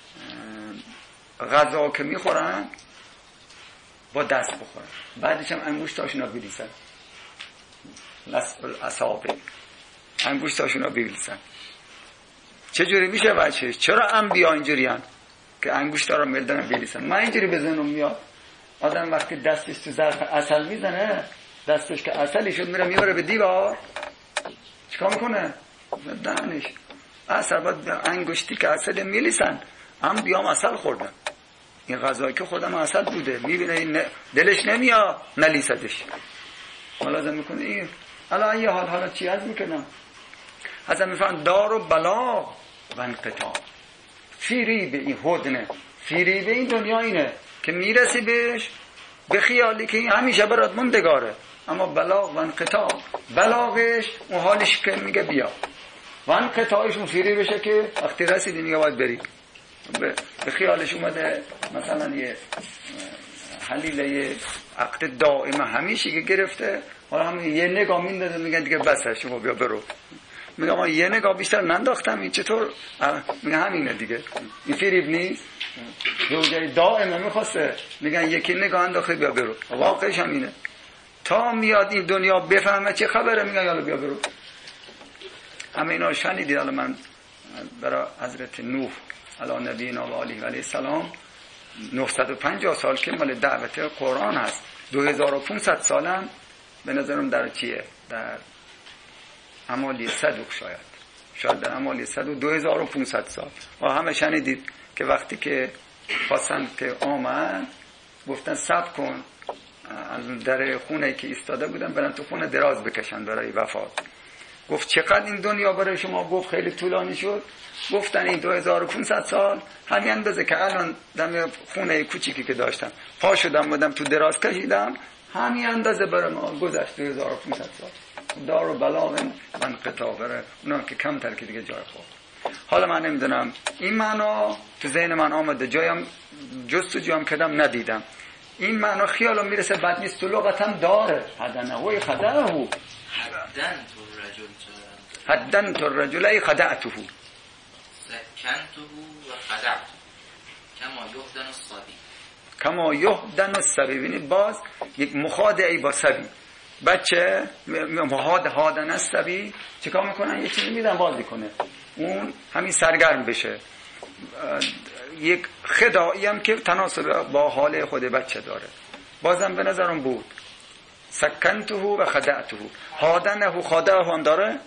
غذا که میخورن با دست بخورن، بعدش هم انگشتاشون رو بلیسن، لسب الاصابع انگشتاشون رو بلیسن. چجوری میشه بچه؟ چرا انبیا اینجوری هن که انگشتا رو ملدن بلیسن؟ من اینجوری بزنم میاد آدم وقتی دستش تو ظرف عسل میزنه دستش که عسلی شد میره میبره به دیوار، چیکار میکنه؟ دهنش عسل باید انگشتی که عسل میلیسن. انبیا هم عسل خوردن، این غذایی که خودم عسل بوده میبینه این دلش نمیاد نلیسدش. ملاحظه میکنه این الان یه حال حالا چی از میکنم از میفهم دار و بلا و انقطاع. فیری به این هدنه، فیری به این دنیا اینه که میرسی بهش به خیالی که این همیشه برات موندگاره، اما بلاغ و انقطاع بلاغش اون حالش که میگه بیا و انقطاعش اون فیری بشه که وقتی رسیدی میگه باید بری. به خیالش اومده مثلا یه حلیله عقد دائمه همیشه که گرفته، حالا هم یه نگاه میندازه میگن دیگه بسه شما بیا برو. میگه ما یه نگاه بیشتر ننداختم این چطور؟ میگه همینه دیگه، این فریب نیست. زوجه دائمه میخواسته میگن یکی نگاه انداخته بیا برو، واقعش همینه. تا میاد این دنیا بفهمه چه خبره میگن یالا بیا برو. همه اینا شنیدید. الان من برای حضرت نوح علی نبینا و علیه و علیه السلام نهصد و پنجاه سال که مال دعوت قرآن هست، دو هزار و پانصد سالم به نظرم در چیه؟ در اعمالی صدوق، شاید شاید در اعمالی صدوق دو هزار و پانصد سال. و همه شنیدید که وقتی که خواستن که آمد گفتن صبر کن از در خونه که ایستاده بودن برن تو خونه دراز بکشن برای وفات. گفت چقدر این دنیا برای شما؟ گفت خیلی طولانی شد. گفتن این دو هزار و پانصد سال همین اندازه که الان دم خونه کوچیکی که داشتم پا شدم بودم تو دراز کشیدم، همین اندازه برای ما گذشت دو هزار و پانصد سال. دار و بلا من قطع بره اونا که کمتر که دیگه جای خود. حالا من نمیدونم این معنا تو ذهن من آمده، جایم جستجو هم کردم ندیدم. این معنا خیالم میرسه بد نیست، تو لغت هم داره. حدن هوی خدعه حدن تو رجل حدن تو رجل ای خدعته سکنته و خدعته کما یهدن الصبی کما یهدن الصبی. ببینید باز یک مخادعی با صبی. بچه مهاد هادن الصبی چیکار میکنن؟ یه چیزی میدن بازی کنه، اون همین سرگرم بشه. یک خدایی هم که تناسب با حال خود بچه داره. بازم به نظرم بود سکنته و خدعته. هادنه خدعه هم داره. هدنه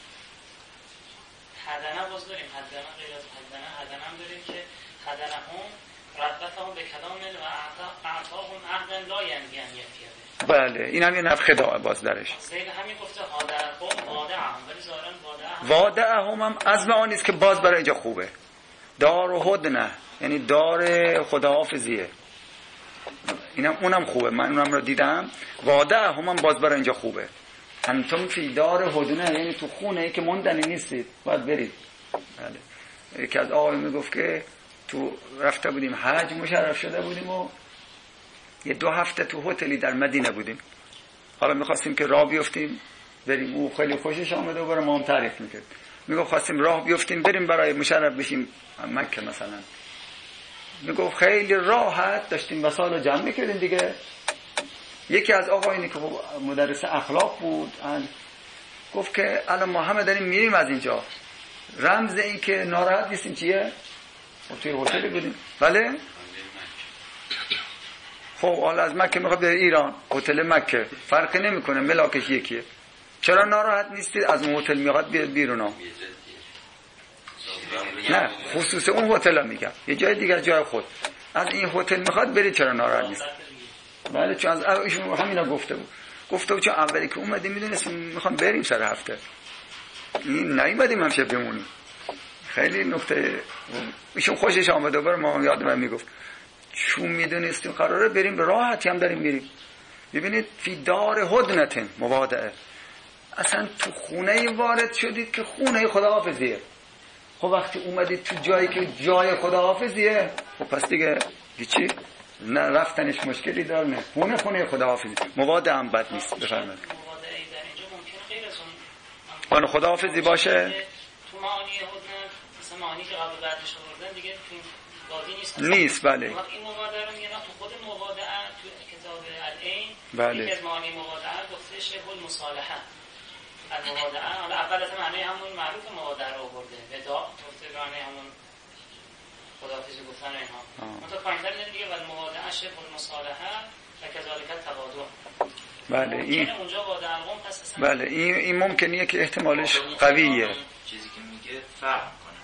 باز داریم، هدنه غیر از هدنه هدنه هم داریم که هدنه هم ربطهم به کلام و اعطاهم عهدا لا ینفی ان یفیه. بله این هم یه نفخ خداع باز درش. سید همین گفته هادنهم وادعهم، ولی ظاهرا وادعهم وادعهم هم از معانی است که باز برای اینجا خوبه. دار و هدنه یعنی دار خداحافظیه، اینم اونم خوبه، من اونم رو دیدم. وادعهم هم باز برای اینجا خوبه. انتم فی دار هدنه یعنی تو خونه ای که موندنی نیستید، باید برید. بله. یکی از آقای میگفت که تو رفته بودیم حج، مشرف شده بودیم و یه دو هفته تو هتلی در مدینه بودیم. حالا میخواستیم که راه بیفتیم بریم، او خیلی خوشش آمده و برای ما هم تعریف میکرد. میگفت خواستیم راه بیفتیم بریم برای مشرف بشیم مکه مثلا. میگفت خیلی راحت داشتیم وسایل رو جمع میکردیم دیگه. یکی از آقایانی که مدرس اخلاق بود گفت که الان ما همه داریم میریم از اینجا، رمز این که ناراحت نیستیم چیه؟ توی هتل بودیم. بله خب حالا از مکه میخواد به ایران، هتل مکه فرقی نمیکنه، ملاکش یکیه. چرا ناراحت نیستید؟ از اون هتل میخواد بیاد بیرون. نه خصوص اون هتل ها میگم، یه جای دیگر جای خود. از این هتل میخواد برید، چرا ناراحت نیست؟ بله چون از ایشون همینا گفته بود. گفته بود چون اولی که اومدیم میدونستیم میخوام بریم سر هفته، این نیومدیم همشه بمونیم. خیلی نکته ایشون خوشش آمده بر ما. یاد من میگفت چون میدونستیم قراره بریم به راحتی هم داریم میریم. ببینید فی دار هدنتن موادعه، اصلا تو خونه وارد شدید که خونه خداحافظیه. خب وقتی اومدید تو جایی که جای خداحافظیه، خب پس دیگه هیچی نه رفتنش مشکلی داره، نه خونه خونه خداحافظی. موادع هم بد نیست. بفرمایید. موادعی در اینجا ممکنه غیر از اون اون خداحافظی باشه. تو معانی هدنه مثلا معانی که قبل بعدش آوردن دیگه تو بادی نیست. نیست بله. این موادع رو میگن تو خود موادع تو کتاب العین. بله. یکی از معانی موادع گفته شبه المصالحه. الموادع حالا اول از همه همون معروف موادع رو آورده. وداع گفته معنی همون خداحافظی گفتن اینها. منتها پایین‌تر دیگه ول موادع شبه المصالحه و کذالک التواضع. بله این اونجا وادع القوم پس بله این این ممکنه که احتمالش قویه. چیزی که میگه فرق کنه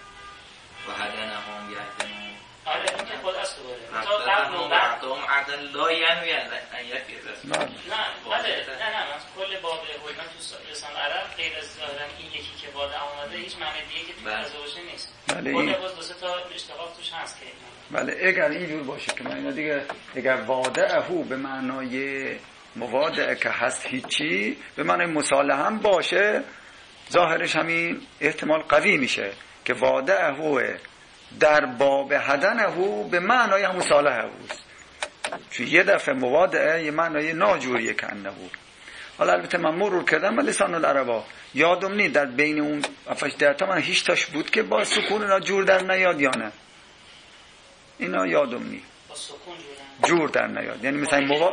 و هدنهم یهدنون. آره این که خود است دوباره. تا قبل و بعد هم عدل لا ینوی ان یفی رسول. نه بله نه نه من کل باب هدنه تو لسان عرب غیر از ظاهرا این یکی که وادع آمده هیچ معنی دیگه که تو ازواج نیست. بله این باز دو سه تا اشتقاق توش هست که بله اگر اینجور باشه که من دیگه اگر وادعه به معنای موادعه که هست هیچی، به معنای مصالحه هم باشه، ظاهرش همین احتمال قوی میشه که وادعه در باب هدنه به معنای هم مصالحه هست. چون یه دفعه موادعه یه معنای ناجوریه که انه. حالا البته من مرور کردم و لسان العربا یادم نی در بین اون افش درتا من هیچ تاش بود که با سکون اینا جور در نیاد یا نه. اینا یادم نی با سکون جور در نیاد، یعنی مثلا مواد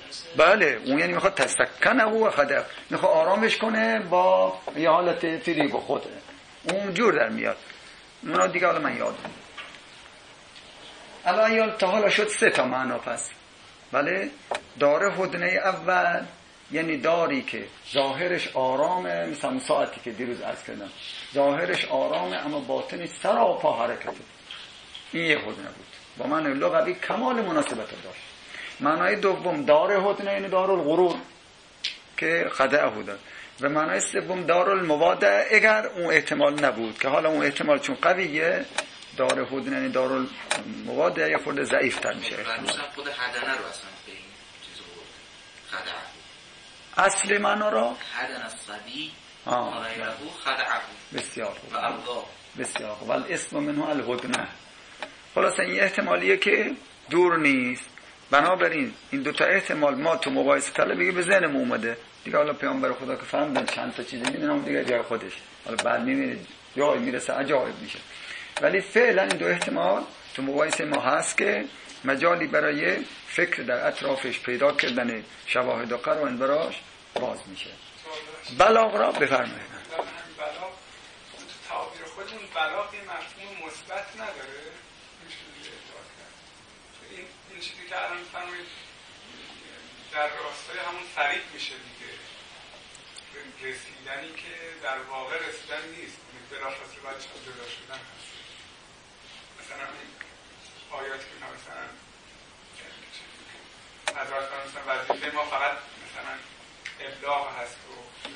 بله اون یعنی میخواد تسکنه و خدع، میخواد آرامش کنه با یه حالت فریب خوده، اون جور در میاد. اونا دیگه حالا من یادم نی. الان یاد تا حالا شد سه تا معنا. پس بله داره هدنه اول یعنی داری که ظاهرش آرامه، مثلا ساعتی که دیروز عرض کردم ظاهرش آرامه اما باطنش سراپا حرکته. این یه هدنه بود با من لغوی کمال مناسبت داشت. معنای دوم دار هدنه یعنی دار الغرور که خدعه داد. و معنای سوم دار المواده اگر اون احتمال نبود که حالا اون احتمال چون قویه دار هدنه یعنی دار المواده یه خورده ضعیف تر میشه. خود هدنه رو اصلا به این چیز رو خدعه اصل معنا را هدن الصبی آه غیره خدعه بسیار خوب و القا بسیار خوب والاسم منه الهدنه. خلاص این احتمالیه که دور نیست. بنابراین این دوتا احتمال ما تو مقایسه طلبی به ذهنم اومده دیگه. حالا پیامبر خدا که فهمیدن چند تا چیزی میدونم دیگه جای خودش، حالا بعد میبینید جای میرسه عجایب میشه. ولی فعلا این دو احتمال تو مقایسه ما هست که مجالی برای فکر در اطرافش پیدا کردن شواهد و قرائن براش باز میشه. بلاغ را بفرمایید. بلاغ تو تعبیر خودمون بلاغ یه مفهوم مثبت نداره، میشه دیگه ادعا کرد. این این چیزی که الان فرمایید در راستای همون فریب میشه دیگه، رسیدنی که در واقع رسیدن نیست، بلافاصله بعدش هم جدا شدن هست. مثلا این آیاتی که مثلا حضرت مثلا وظیفه ما فقط مثلا ابلاغ هست و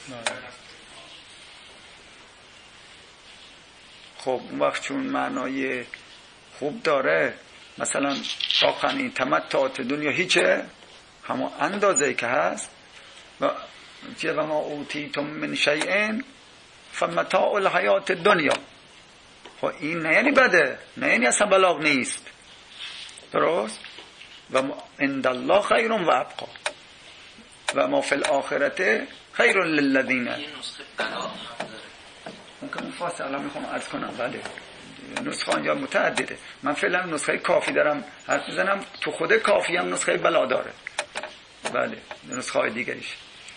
خب اون وقت چون معنای خوب داره، مثلا واقعا این تمتعات دنیا هیچه، همون اندازه‌ای که هست و چه و ما اوتیتم من شیء فمتاع الحیات دنیا. خب این نه یعنی بده، نه یعنی اصلا بلاغ نیست، درست؟ و عند الله خیر و ابقا و ما فی الاخرته خیر للذین. این نسخه بلاغ هم داره. ممکن فاصله الان میخوام عرض کنم. بله نسخه آنجا متعدده. من فعلا نسخه کافی دارم حرف میزنم، تو خود کافی هم نسخه بلا داره. بله نسخه های دیگریش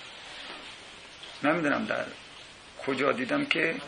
نمیدونم در کجا دیدم که بهار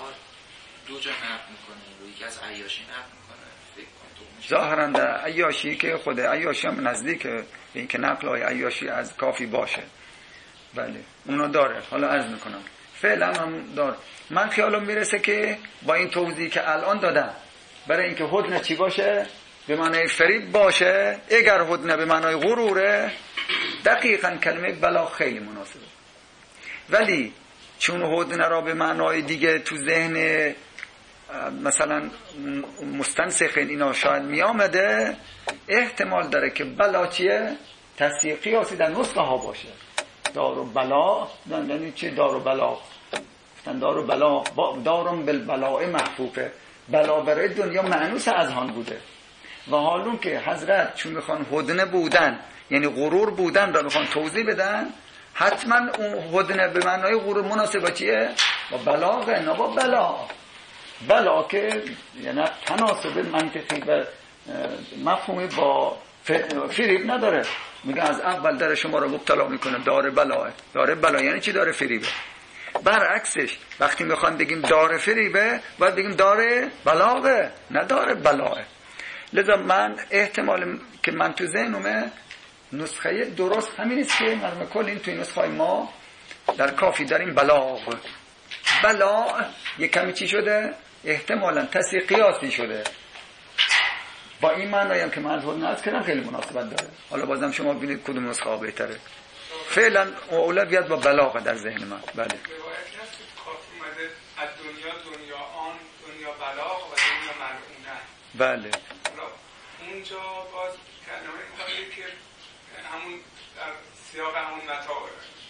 دو جا نقل میکنه، روی یکی از عیاشی نقل میکنه فکر کنم ظاهرا در عیاشی که خود عیاشی هم نزدیک این که نقل های عیاشی از کافی باشه. بله اونو داره. حالا عرض میکنم فعلا هم داره. من خیالم میرسه که با این توضیحی که الان دادم برای اینکه هدنه چی باشه به معنای فریب باشه، اگر هدنه به معنای غروره، دقیقاً کلمه بلاغ خیلی مناسبه. ولی چون هدنه را به معنای دیگه تو ذهن مثلا مستنسخین اینا شاید می آمده، احتمال داره که بلا چیه؟ تصحیح قیاسی در نسخه ها باشه. دار و بلا یعنی چی؟ دار و بلا دار و بلا دارم بالبلاء محفوفه. بلا برای دنیا معنوس از هان بوده و حالون که حضرت چون میخوان هدنه بودن یعنی غرور بودن را میخوان توضیح بدن، حتما اون هدنه به معنای غرور مناسب با چیه؟ با بلاغه، نه با بلا. بلا که یعنی تناسب منطقی و مفهومی با فریب نداره. میگه از اول در شما رو مبتلا میکنه داره بلاه. داره بلا یعنی چی؟ داره فریبه. برعکسش وقتی میخوان بگیم داره فریبه باید بگیم داره بلاغه، نه داره بلاه. لذا من احتمال که من تو ذهنمه نسخه درست همین است که مرمه کل این توی نسخه ما در کافی داریم بلاغ. بلاغ یک کمی چی شده؟ احتمالا تصحیح قیاسی شده. با این معنی هم که من حضور ناز کردم خیلی مناسبت داره. حالا بازم شما ببینید کدوم نسخه بهتره. فعلا اولویت با بلاغ در ذهن من. بله. روایتی هست که کافی اومده از دنیا دنیا آن، دنیا بلاغ و دنیا ملعونه. بله. اونجا باز کلمه این که همون در سیاق همون متاع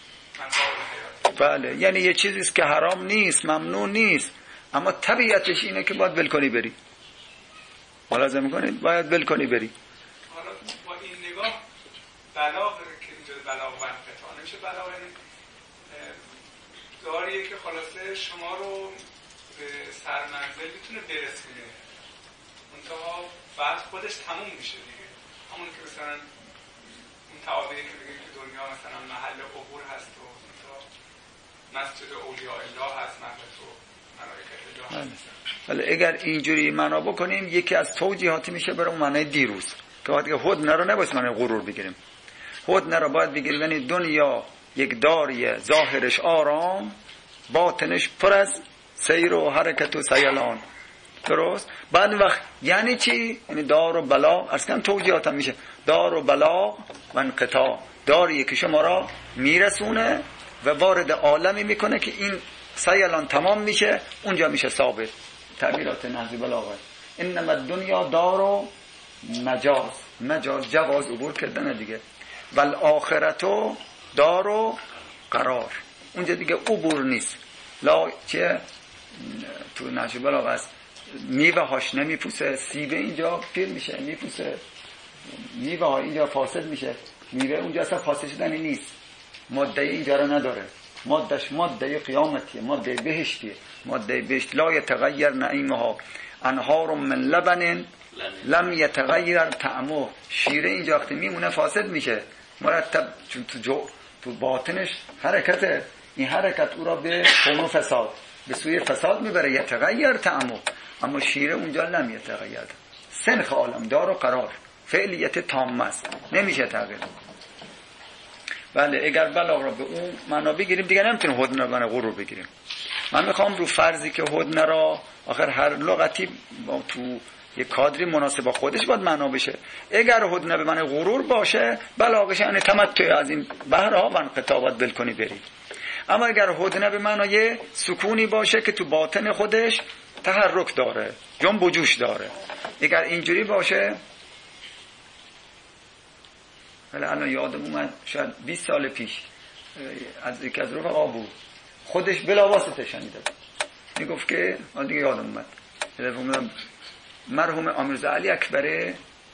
متاع حیات. بله یعنی یه چیزی است که حرام نیست، ممنوع نیست، اما طبیعتش اینه که باید ول بری. ملاحظه میکنید؟ باید ول کنی بری. حالا با این نگاه بلاغ که اینجا بلاغ و انقطاع نمیشه. بلاغ یعنی داریه که خلاصه شما رو به سرمنزل میتونه برسونه، منتها بعد خودش تموم میشه دیگه. همون که مثلا اون تعابیری که بگیم که دنیا مثلا محل عبور هست و مسجد اولیاء الله هست، مهبط و ملائکت الله هست. ولی اگر اینجوری معنا بکنیم یکی از توجیهات میشه برای اون معنای دیروز که وقتی هدنه رو نباید معنای غرور بگیریم. هدنه رو باید بگیریم یعنی دنیا یک داریه، ظاهرش آرام، باطنش پر از سیر و حرکت و سیلان. درست؟ بعد وقت یعنی چی؟ یعنی دار و بلا. اصلا توجیهات هم میشه دار و بلاغ و انقطاع، داریه که شما را میرسونه و وارد عالمی میکنه که این سیلان تمام میشه، اونجا میشه ثابت. تعبیرات نهضی بلاغه. انما الدنیا دار و مجاز، مجاز جواز عبور کردن دیگه. والآخرتو دار و قرار، اونجا دیگه عبور نیست. لا چه تو نهضی بلاغه است، میوه هاش نمیپوسه، سیبه اینجا پیر میشه میپوسه، میوه ها اینجا فاسد میشه، میوه اونجا اصلا فاسد شدنی نیست، ماده اینجا رو نداره، مادهش ماده قیامتیه، ماده بهشتیه، ماده بهشت. لا یتغیر نعیمها انهار من لبن لم یتغیر طعمه، شیره اینجا وقتی میمونه فاسد میشه مرتب، چون تو جو تو باطنش حرکته، این حرکت او را به خون و فساد، به سوی فساد میبره. یتغیر طعمه، اما شیره اونجا لم یتغیر. سنخ عالم دار و قرار، فعلیت تام است، نمیشه تغییر. بله اگر بلاغ را به اون معنا بگیریم دیگه نمیتونیم هدنه بنا غرور بگیریم. من میخوام رو فرضی که هدنه را آخر هر لغتی تو یک کادری مناسب با خودش باید معنا بشه. اگر هدنه به معنی غرور باشه بلاغش یعنی تمتع از این بحرها و انقطاع باید بل کنی بری. اما اگر هدنه به معنای سکونی باشه که تو باطن خودش تحرک داره، جنب و جوش داره، اگر اینجوری باشه، ولی الان یادم اومد شاید بیست سال پیش از یکی از رفقا بود، خودش بلا واسطه شنیده بود، میگفت که حالا دیگه یادم اومد مرحوم امیرزا علی اکبر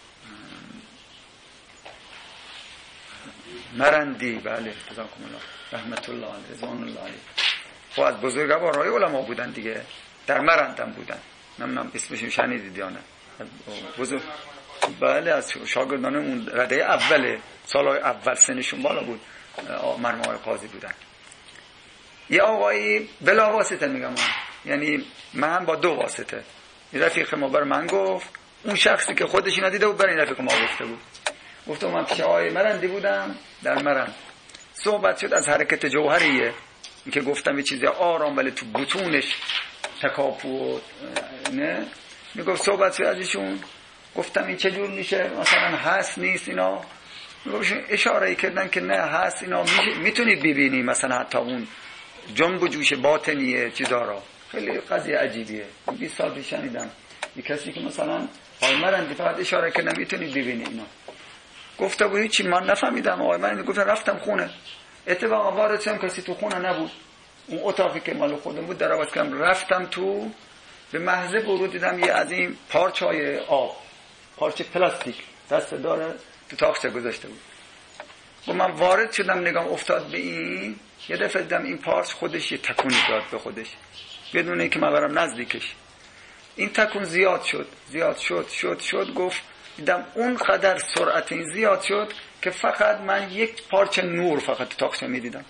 مرندی، بله جزاکم الله رحمت الله علیه رضوان الله علیه، خب از بزرگوارای علما بودن دیگه، در مرندم بودن، نمیدونم اسمشون شنیدید یا نه، بزرگ بله از شاگردان اون رده اوله، سالهای اول سنشون بالا بود، مرحوم آقای قاضی بودن. یه آقایی بلا واسطه میگم من. یعنی من با دو واسطه، رفیق ما بر من گفت، اون شخصی که خودش ندیده بود برای رفیق ما گفته بود، گفتم من پیش آقای مرندی بودم در مرند، صحبت شد از حرکت جوهریه، این که گفتم یه چیزی آرام ولی تو بطونش تکاپو نه، میگفت صحبت شد ازشون، گفتم این چجور میشه مثلا هست نیست اینا، میگفتشون اشاره ای کردن که نه هست اینا، میتونید ببینی مثلا حتی اون جنب و جوش باطنیه چیزا را. خیلی قضیه عجیبیه. بیست سال پیش شنیدم یه کسی که مثلا آقای مرندی فقط اشاره کردن میتونید ببینی اینا، گفته بود هیچی من نفهمیدم. آقای مرندی گفت رفتم خونه، اتفاقا وارد شدم کسی تو خونه نبود، اون اتاقی که مال خودم بود در عوض کردم رفتم تو، به محض ورود دیدم یه از این پارچه‌های آب، پارچه پلاستیک دست داره تو تاقچه گذاشته بود. و من وارد شدم نگام افتاد به این، یه دفعه دیدم این پارچ خودش یه تکونی داد به خودش بدون اینکه من برم نزدیکش. این تکون زیاد شد زیاد شد شد شد گفت دیدم اون قدر سرعت این زیاد شد که فقط من یک پارچه نور فقط تو تاقچه میدیدم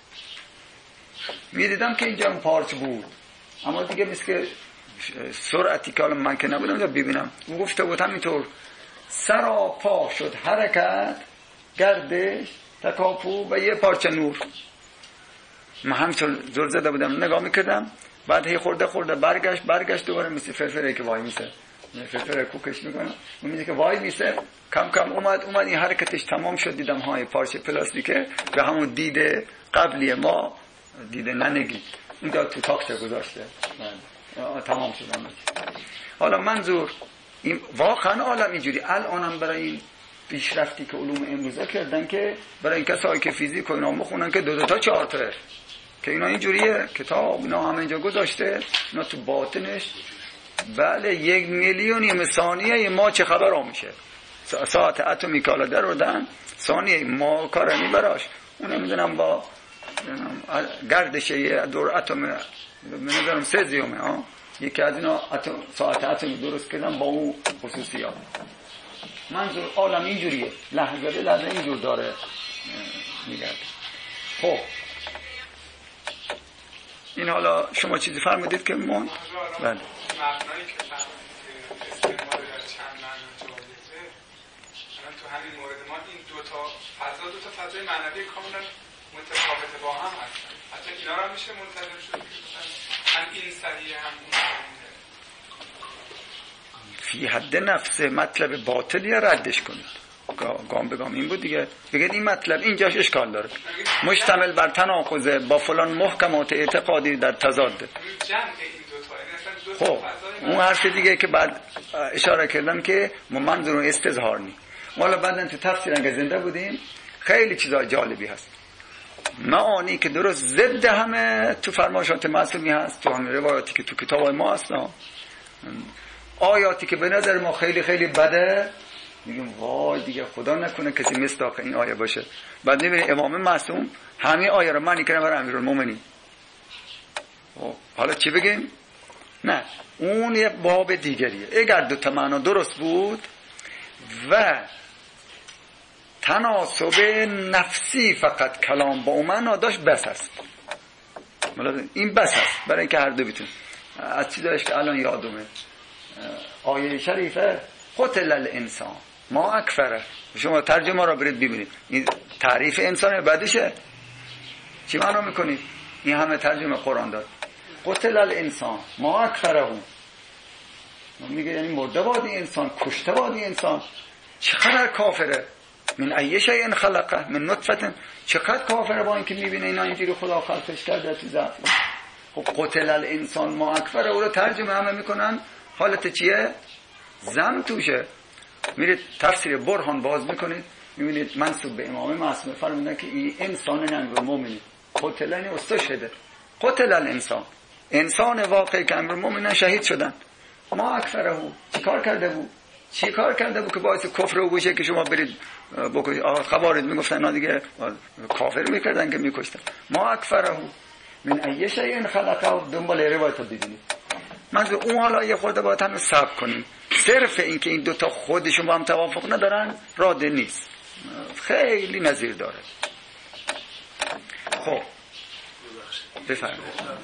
میدیدم که اینجا اون پارچ بود، اما دیگه مثل که سرعتی که حالا من که نبودم یا ببینم. اون گفته بود همینطور سراپا شد حرکت، گردش، تکاپو و یه پارچه نور. من همینطور زل زده بودم نگاه میکردم، بعد هی خورده خورده برگشت برگشت دوباره مثل فرفره که وای میسه، فرفره کوکش میکنم میبینی که وای میسه، کم کم اومد اومد این حرکتش تمام شد، دیدم های پارچه پلاستیکه به همون دیده قبلی ما، دیده ننگی اینجا تو تاقچه گذاشته، تمام شدم. حالا منظور این واقعا عالم اینجوری الانم برای این پیشرفتی که علوم امروزه کردن که برای این کسایی که فیزیک و اینا میخونن که دو دو تا چهار تا که اینا اینجوریه، کتاب اینا همه اینجا گذاشته، اینا تو باطنش بله یک میلیونی ثانیه ما چه خبر ها میشه، ساعت اتمی که حالا در آوردن ثانیه ما کارنی براش، اون نمیدونم با گردش یه دور اتم نمیدونم سه زیومه ها، یکی از اینا اتم ساعت اتمی درست کردن با اون خصوصیات. منظور عالم اینجوریه، لحظه به لحظه اینجور داره میگرده. خب این حالا شما چیزی فرمودید که من بله مبنایی که استعمال در چند معنی جایزه، الان تو همین مورد ما این دو تا فضا دو تا فضای معنوی کاملا متفاوت با هم هستن، حتی اینا رو میشه منتظر شد که هم این صحیح هم اون صحیح فی حد نفس مطلب باطلی ردش کنید. گام به گام این بود دیگه. بگید این مطلب اینجاش اشکال داره، مشتمل بر تناقض با فلان محکمات اعتقادی در تضاد. خب اون حرف دیگه که بعد اشاره کردم که منظور استظهار نی. حالا بعدن تو تفسیر اگه زنده بودیم خیلی چیزای جالبی هست، معانی که درست ضد همه تو فرمایشات معصومی هست، تو همه روایاتی که تو کتابای ما هست، آیاتی که به نظر ما خیلی خیلی بده میگیم وای دیگه خدا نکنه کسی مصداق این آیه باشه. بعد میبینی امام معصوم همین آیه رو معنی کنه برای امیرالمومنین. حالا چی بگیم؟ نه اون یه باب دیگریه. اگر دو تا معنا درست بود و تناسب نفسی فقط کلام با اون معنا داشت بس است، این بس است برای اینکه هر دو بیتون. از چی داشت که الان یادمه آیه شریفه قتل الانسان ما اکفره، شما ترجمه را برید ببینید این تعریف انسان بعدشه چی معنا میکنید؟ این همه ترجمه قرآن داد. قتل الانسان ما اکفره هم میگه یعنی مرده بادی انسان، کشته بادی انسان، چقدر کافره. من ای شیء خلقه من نطفه، چقدر کافره با اینکه میبینه اینا اینجوری خدا خلقش کرده تو ضعف. خب قتل الانسان ما اکفره او رو ترجمه همه میکنن حالت چیه؟ زم توشه. میرید تفسیر برهان باز میکنید میبینید منسوب به امام معصوم فرمودن که این انسان امیرالمومنین قتلنی استشهده. قتل الانسان، انسان واقعی که امیرالمومنین شهید شدن. ما اکفره چی کار کرده بود؟ چی کار کرده بود که باعث کفر او بشه که شما برید بکنید؟ خوارج میگفتن اینا دیگه کافر میکردن که میکشتن. ما اکفره من ای شیء خلقه. دنبال روایت ببینید. منظور اون حالا یه خورده باید هم صبر کنیم. صرف این که این دوتا خودشون با هم توافق ندارن راده نیست، خیلی نظیر داره. خب بفرمایید.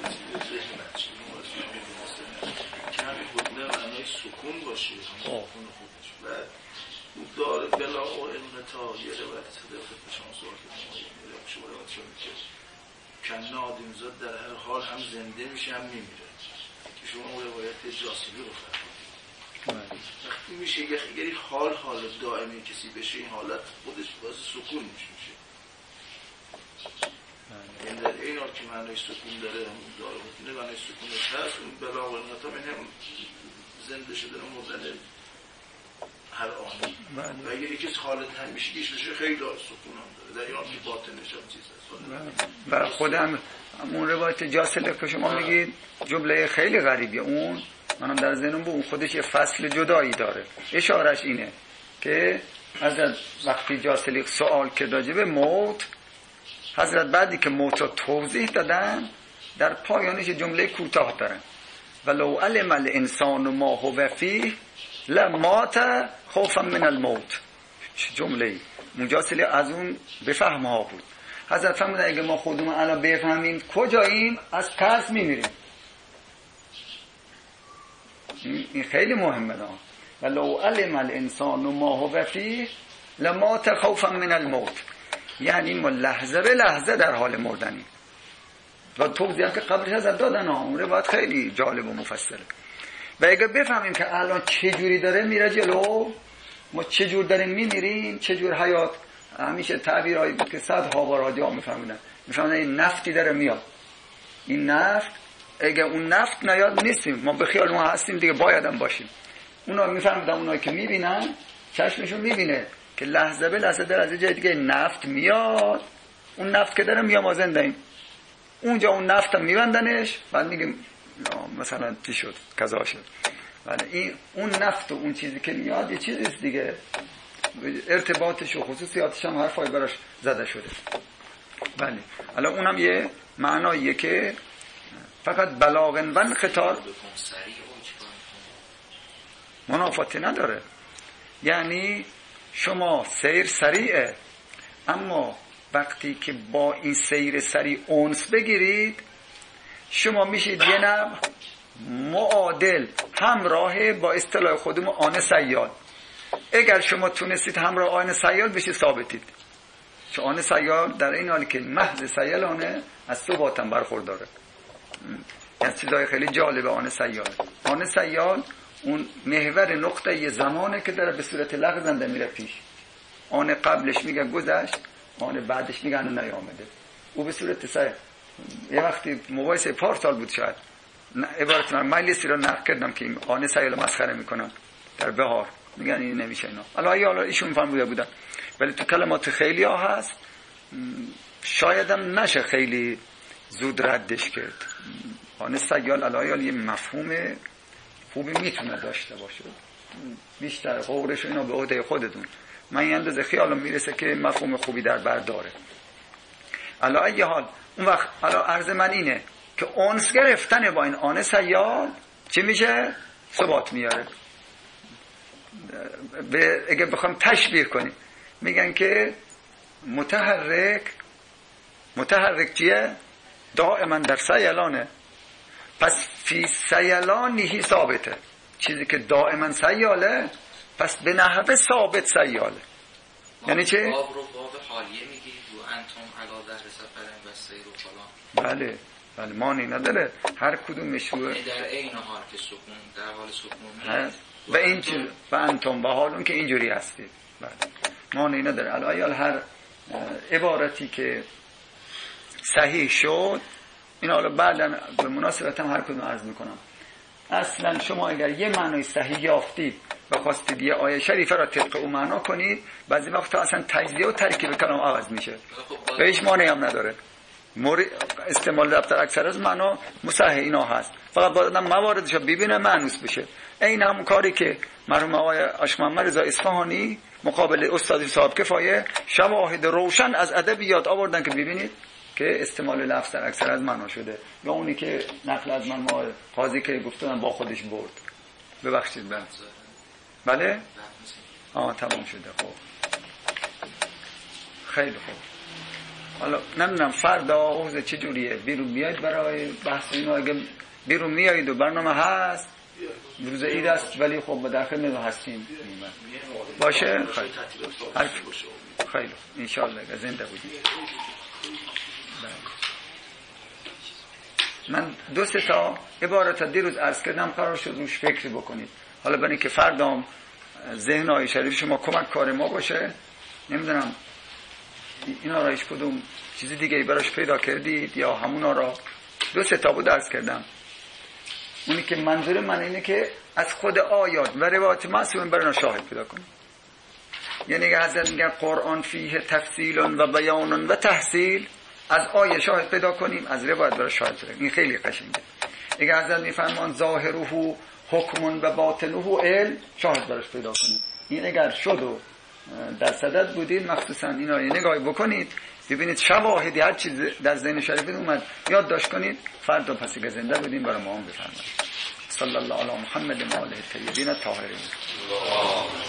سکون باشه سکون خودش و داره بلا و امنتا یه روایت صدق شما سوال کنید شما روایت شما که کن آدم زاد در هر حال هم زنده میشه هم میمیره که شما روایت جاسبی رو فرمودید. وقتی میشه یه حال حال دائمی کسی بشه این حالت خودش باز سکون میشه. یعنی در این حال که معنی سکون داره همون داره مطمئنه معنی سکونش هست اون بلا و امنتا من هم زنده شده رو مردن هر آنی و اگر یکی حالت همیشگیش بشه خیلی سکون هم داره در این حال که باطنش هم چیز هست. و خودم اون روایت جاسلک که شما میگید جمله خیلی غریبیه. اون منم در ذهنم بود اون خودش یه فصل جدایی داره. اشارش اینه که حضرت وقتی جاسلک سوال کرد راجع به موت، حضرت بعدی که موت رو توضیح دادن در پایانش جمله کوتاه دارن ولو علم الانسان ما هو فیه لمات خوفا من الموت. چه جمله‌ای مجاسلی از اون بفهم ها بود. حضرت فرمودن اگه ما خودمون الان بفهمیم کجاییم از ترس میمیریم. این خیلی مهمه. ولو علم الانسان ما هو فیه لمات خوفا من الموت، یعنی ما لحظه به لحظه در حال مردنیم. و توضیح که قبلش از دادن ها اون روایت خیلی جالب و مفصله. و اگه بفهمیم که الان چه جوری داره میره جلو، ما چه جور داریم میمیریم، چه جور حیات، همیشه تعبیرایی بود که صدها بار حاجی ها میفهمیدن میفهمیدن این نفتی داره میاد. این نفت اگه اون نفت نیاد نیستیم، ما به خیال ما هستیم دیگه، بایدم باشیم. اونا میفهمیدن، اونایی که میبینن چشمشون میبینه که لحظه به لحظه در از جای دیگه نفت میاد. اون نفت که داره میاد ما زنده ایم. اونجا اون نفت هم میبندنش، بعد میگیم مثلا چی شد کذا شد. ولی این اون نفت و اون چیزی که میاد یه چیزیست دیگه، ارتباطش و خصوصیاتش هم حرفای براش زده شده. بله الان اونم یه معناییه که فقط بلاغن و خطار منافاتی نداره. یعنی شما سیر سریعه، اما وقتی که با این سیر سریع اونس بگیرید شما میشید یه نوع معادل همراه با اصطلاح خودمون آن سیال. اگر شما تونستید همراه آن سیال بشید ثابتید، چون آن سیال در این حالی که محض سیالانه از ثباتم برخورداره. یعنی چیزای خیلی جالبه آن سیال. آن سیال اون محور نقطه یه زمانه که داره به صورت لغزنده میره پیش. آن قبلش میگن گذشت، آن بعدش میگن نیامده. او به صورت سه یه وقتی مقایسه پارسال بود شاید عبارت من مجلسی رو نقل کردم که این آن سیال مسخره میکنن در بهار، میگن این نمیشه اینا. حالا حالا ایشون فهمیده بودن، ولی تو کلمات خیلی ها هست، شاید هم نشه خیلی زود ردش کرد. آن سیال علایال یه مفهوم خوبی میتونه داشته باشه، بیشتر قورش اینا به عهده خودتون. من این اندازه خیالم میرسه که مفهوم خوبی در بر داره. علا ای حال اون وقت علا عرض من اینه که اونس گرفتن با این آن سیال چی میشه؟ ثبات میاره. به اگه بخوام تشبیه کنیم میگن که متحرک متحرک چیه؟ دائما در سیلانه، پس فی سیلانیه ثابته. چیزی که دائما سیاله پس به نحوه ثابت سیاله. یعنی چه؟ باب رو باب حالیه میگی و انتم علا در سفرن و سیر و فلان. بله بله معنی نداره هر کدوم مشروع در عین حال که سکون در حال سکون هست و این چیز و انتم به حالون که اینجوری هستید. بله معنی نداره. الایال هر عبارتی که صحیح شد این حالا بعداً به مناسبت هم هر کدوم عرض میکنم. اصلا شما اگر یه معنی صحیح یافتید و خواستید یه آیه شریفه را طبق او معنا کنید، بعضی وقتا اصلا تجزیه و ترکیب کلام عوض میشه، به هیچ معنی هم نداره. مور... استعمال دفتر اکثر از معنا مصحح اینا هست، فقط باید آدم مواردش رو ببینه معنوس بشه. این همون کاری که مرحوم آقای عاشق محمد رضا اصفهانی مقابل استاد صاحب کفایه شواهد روشن از ادبیات آوردن که ببینید که استعمال لفظ در اکثر از معنا شده، یا اونی که نقل از من قاضی که گفتن با خودش برد. ببخشید بله بله آه تمام شده. خب خیلی خوب. حالا نمیدونم فردا اوضاع چه جوریه؟ بیرون میاید برای بحث اینا؟ اگه بیرون میایید و برنامه هست روز عید است ولی خب به داخل نزا هستیم باشه. خیلی خیلی ان شاء الله اگه زنده بودیم. من دو سه تا عبارت دیروز عرض کردم، قرار شد روش فکر بکنید. حالا برای که فردام ذهن آیه شریف شما کمک کار ما باشه، نمیدونم اینا را هیچ کدوم چیزی دیگه ای براش پیدا کردید یا همونا را دو سه تا بود عرض کردم. اونی که منظور من اینه که از خود آیات و روایات معصوم برای شاهد پیدا کنید. یعنی که حضرت میگن قرآن فیه تفصیل و بیان و تحصیل، از آیه شاهد پیدا کنیم، از روایت برای شاهد پیدا کنیم. این خیلی قشنگه. اگه حضرت میفرمان ظاهره حکم و باطنه علم، شاهد براش پیدا کنیم. این اگر شد و در صدد بودید مخصوصا اینا رو نگاهی بکنید ببینید شواهدی هر چیز در ذهن شریف اومد یاد داشت کنید، فردا پس که زنده بودیم برای ما هم بفرمایید. صلی الله علی محمد و آله الطیبین الطاهرین.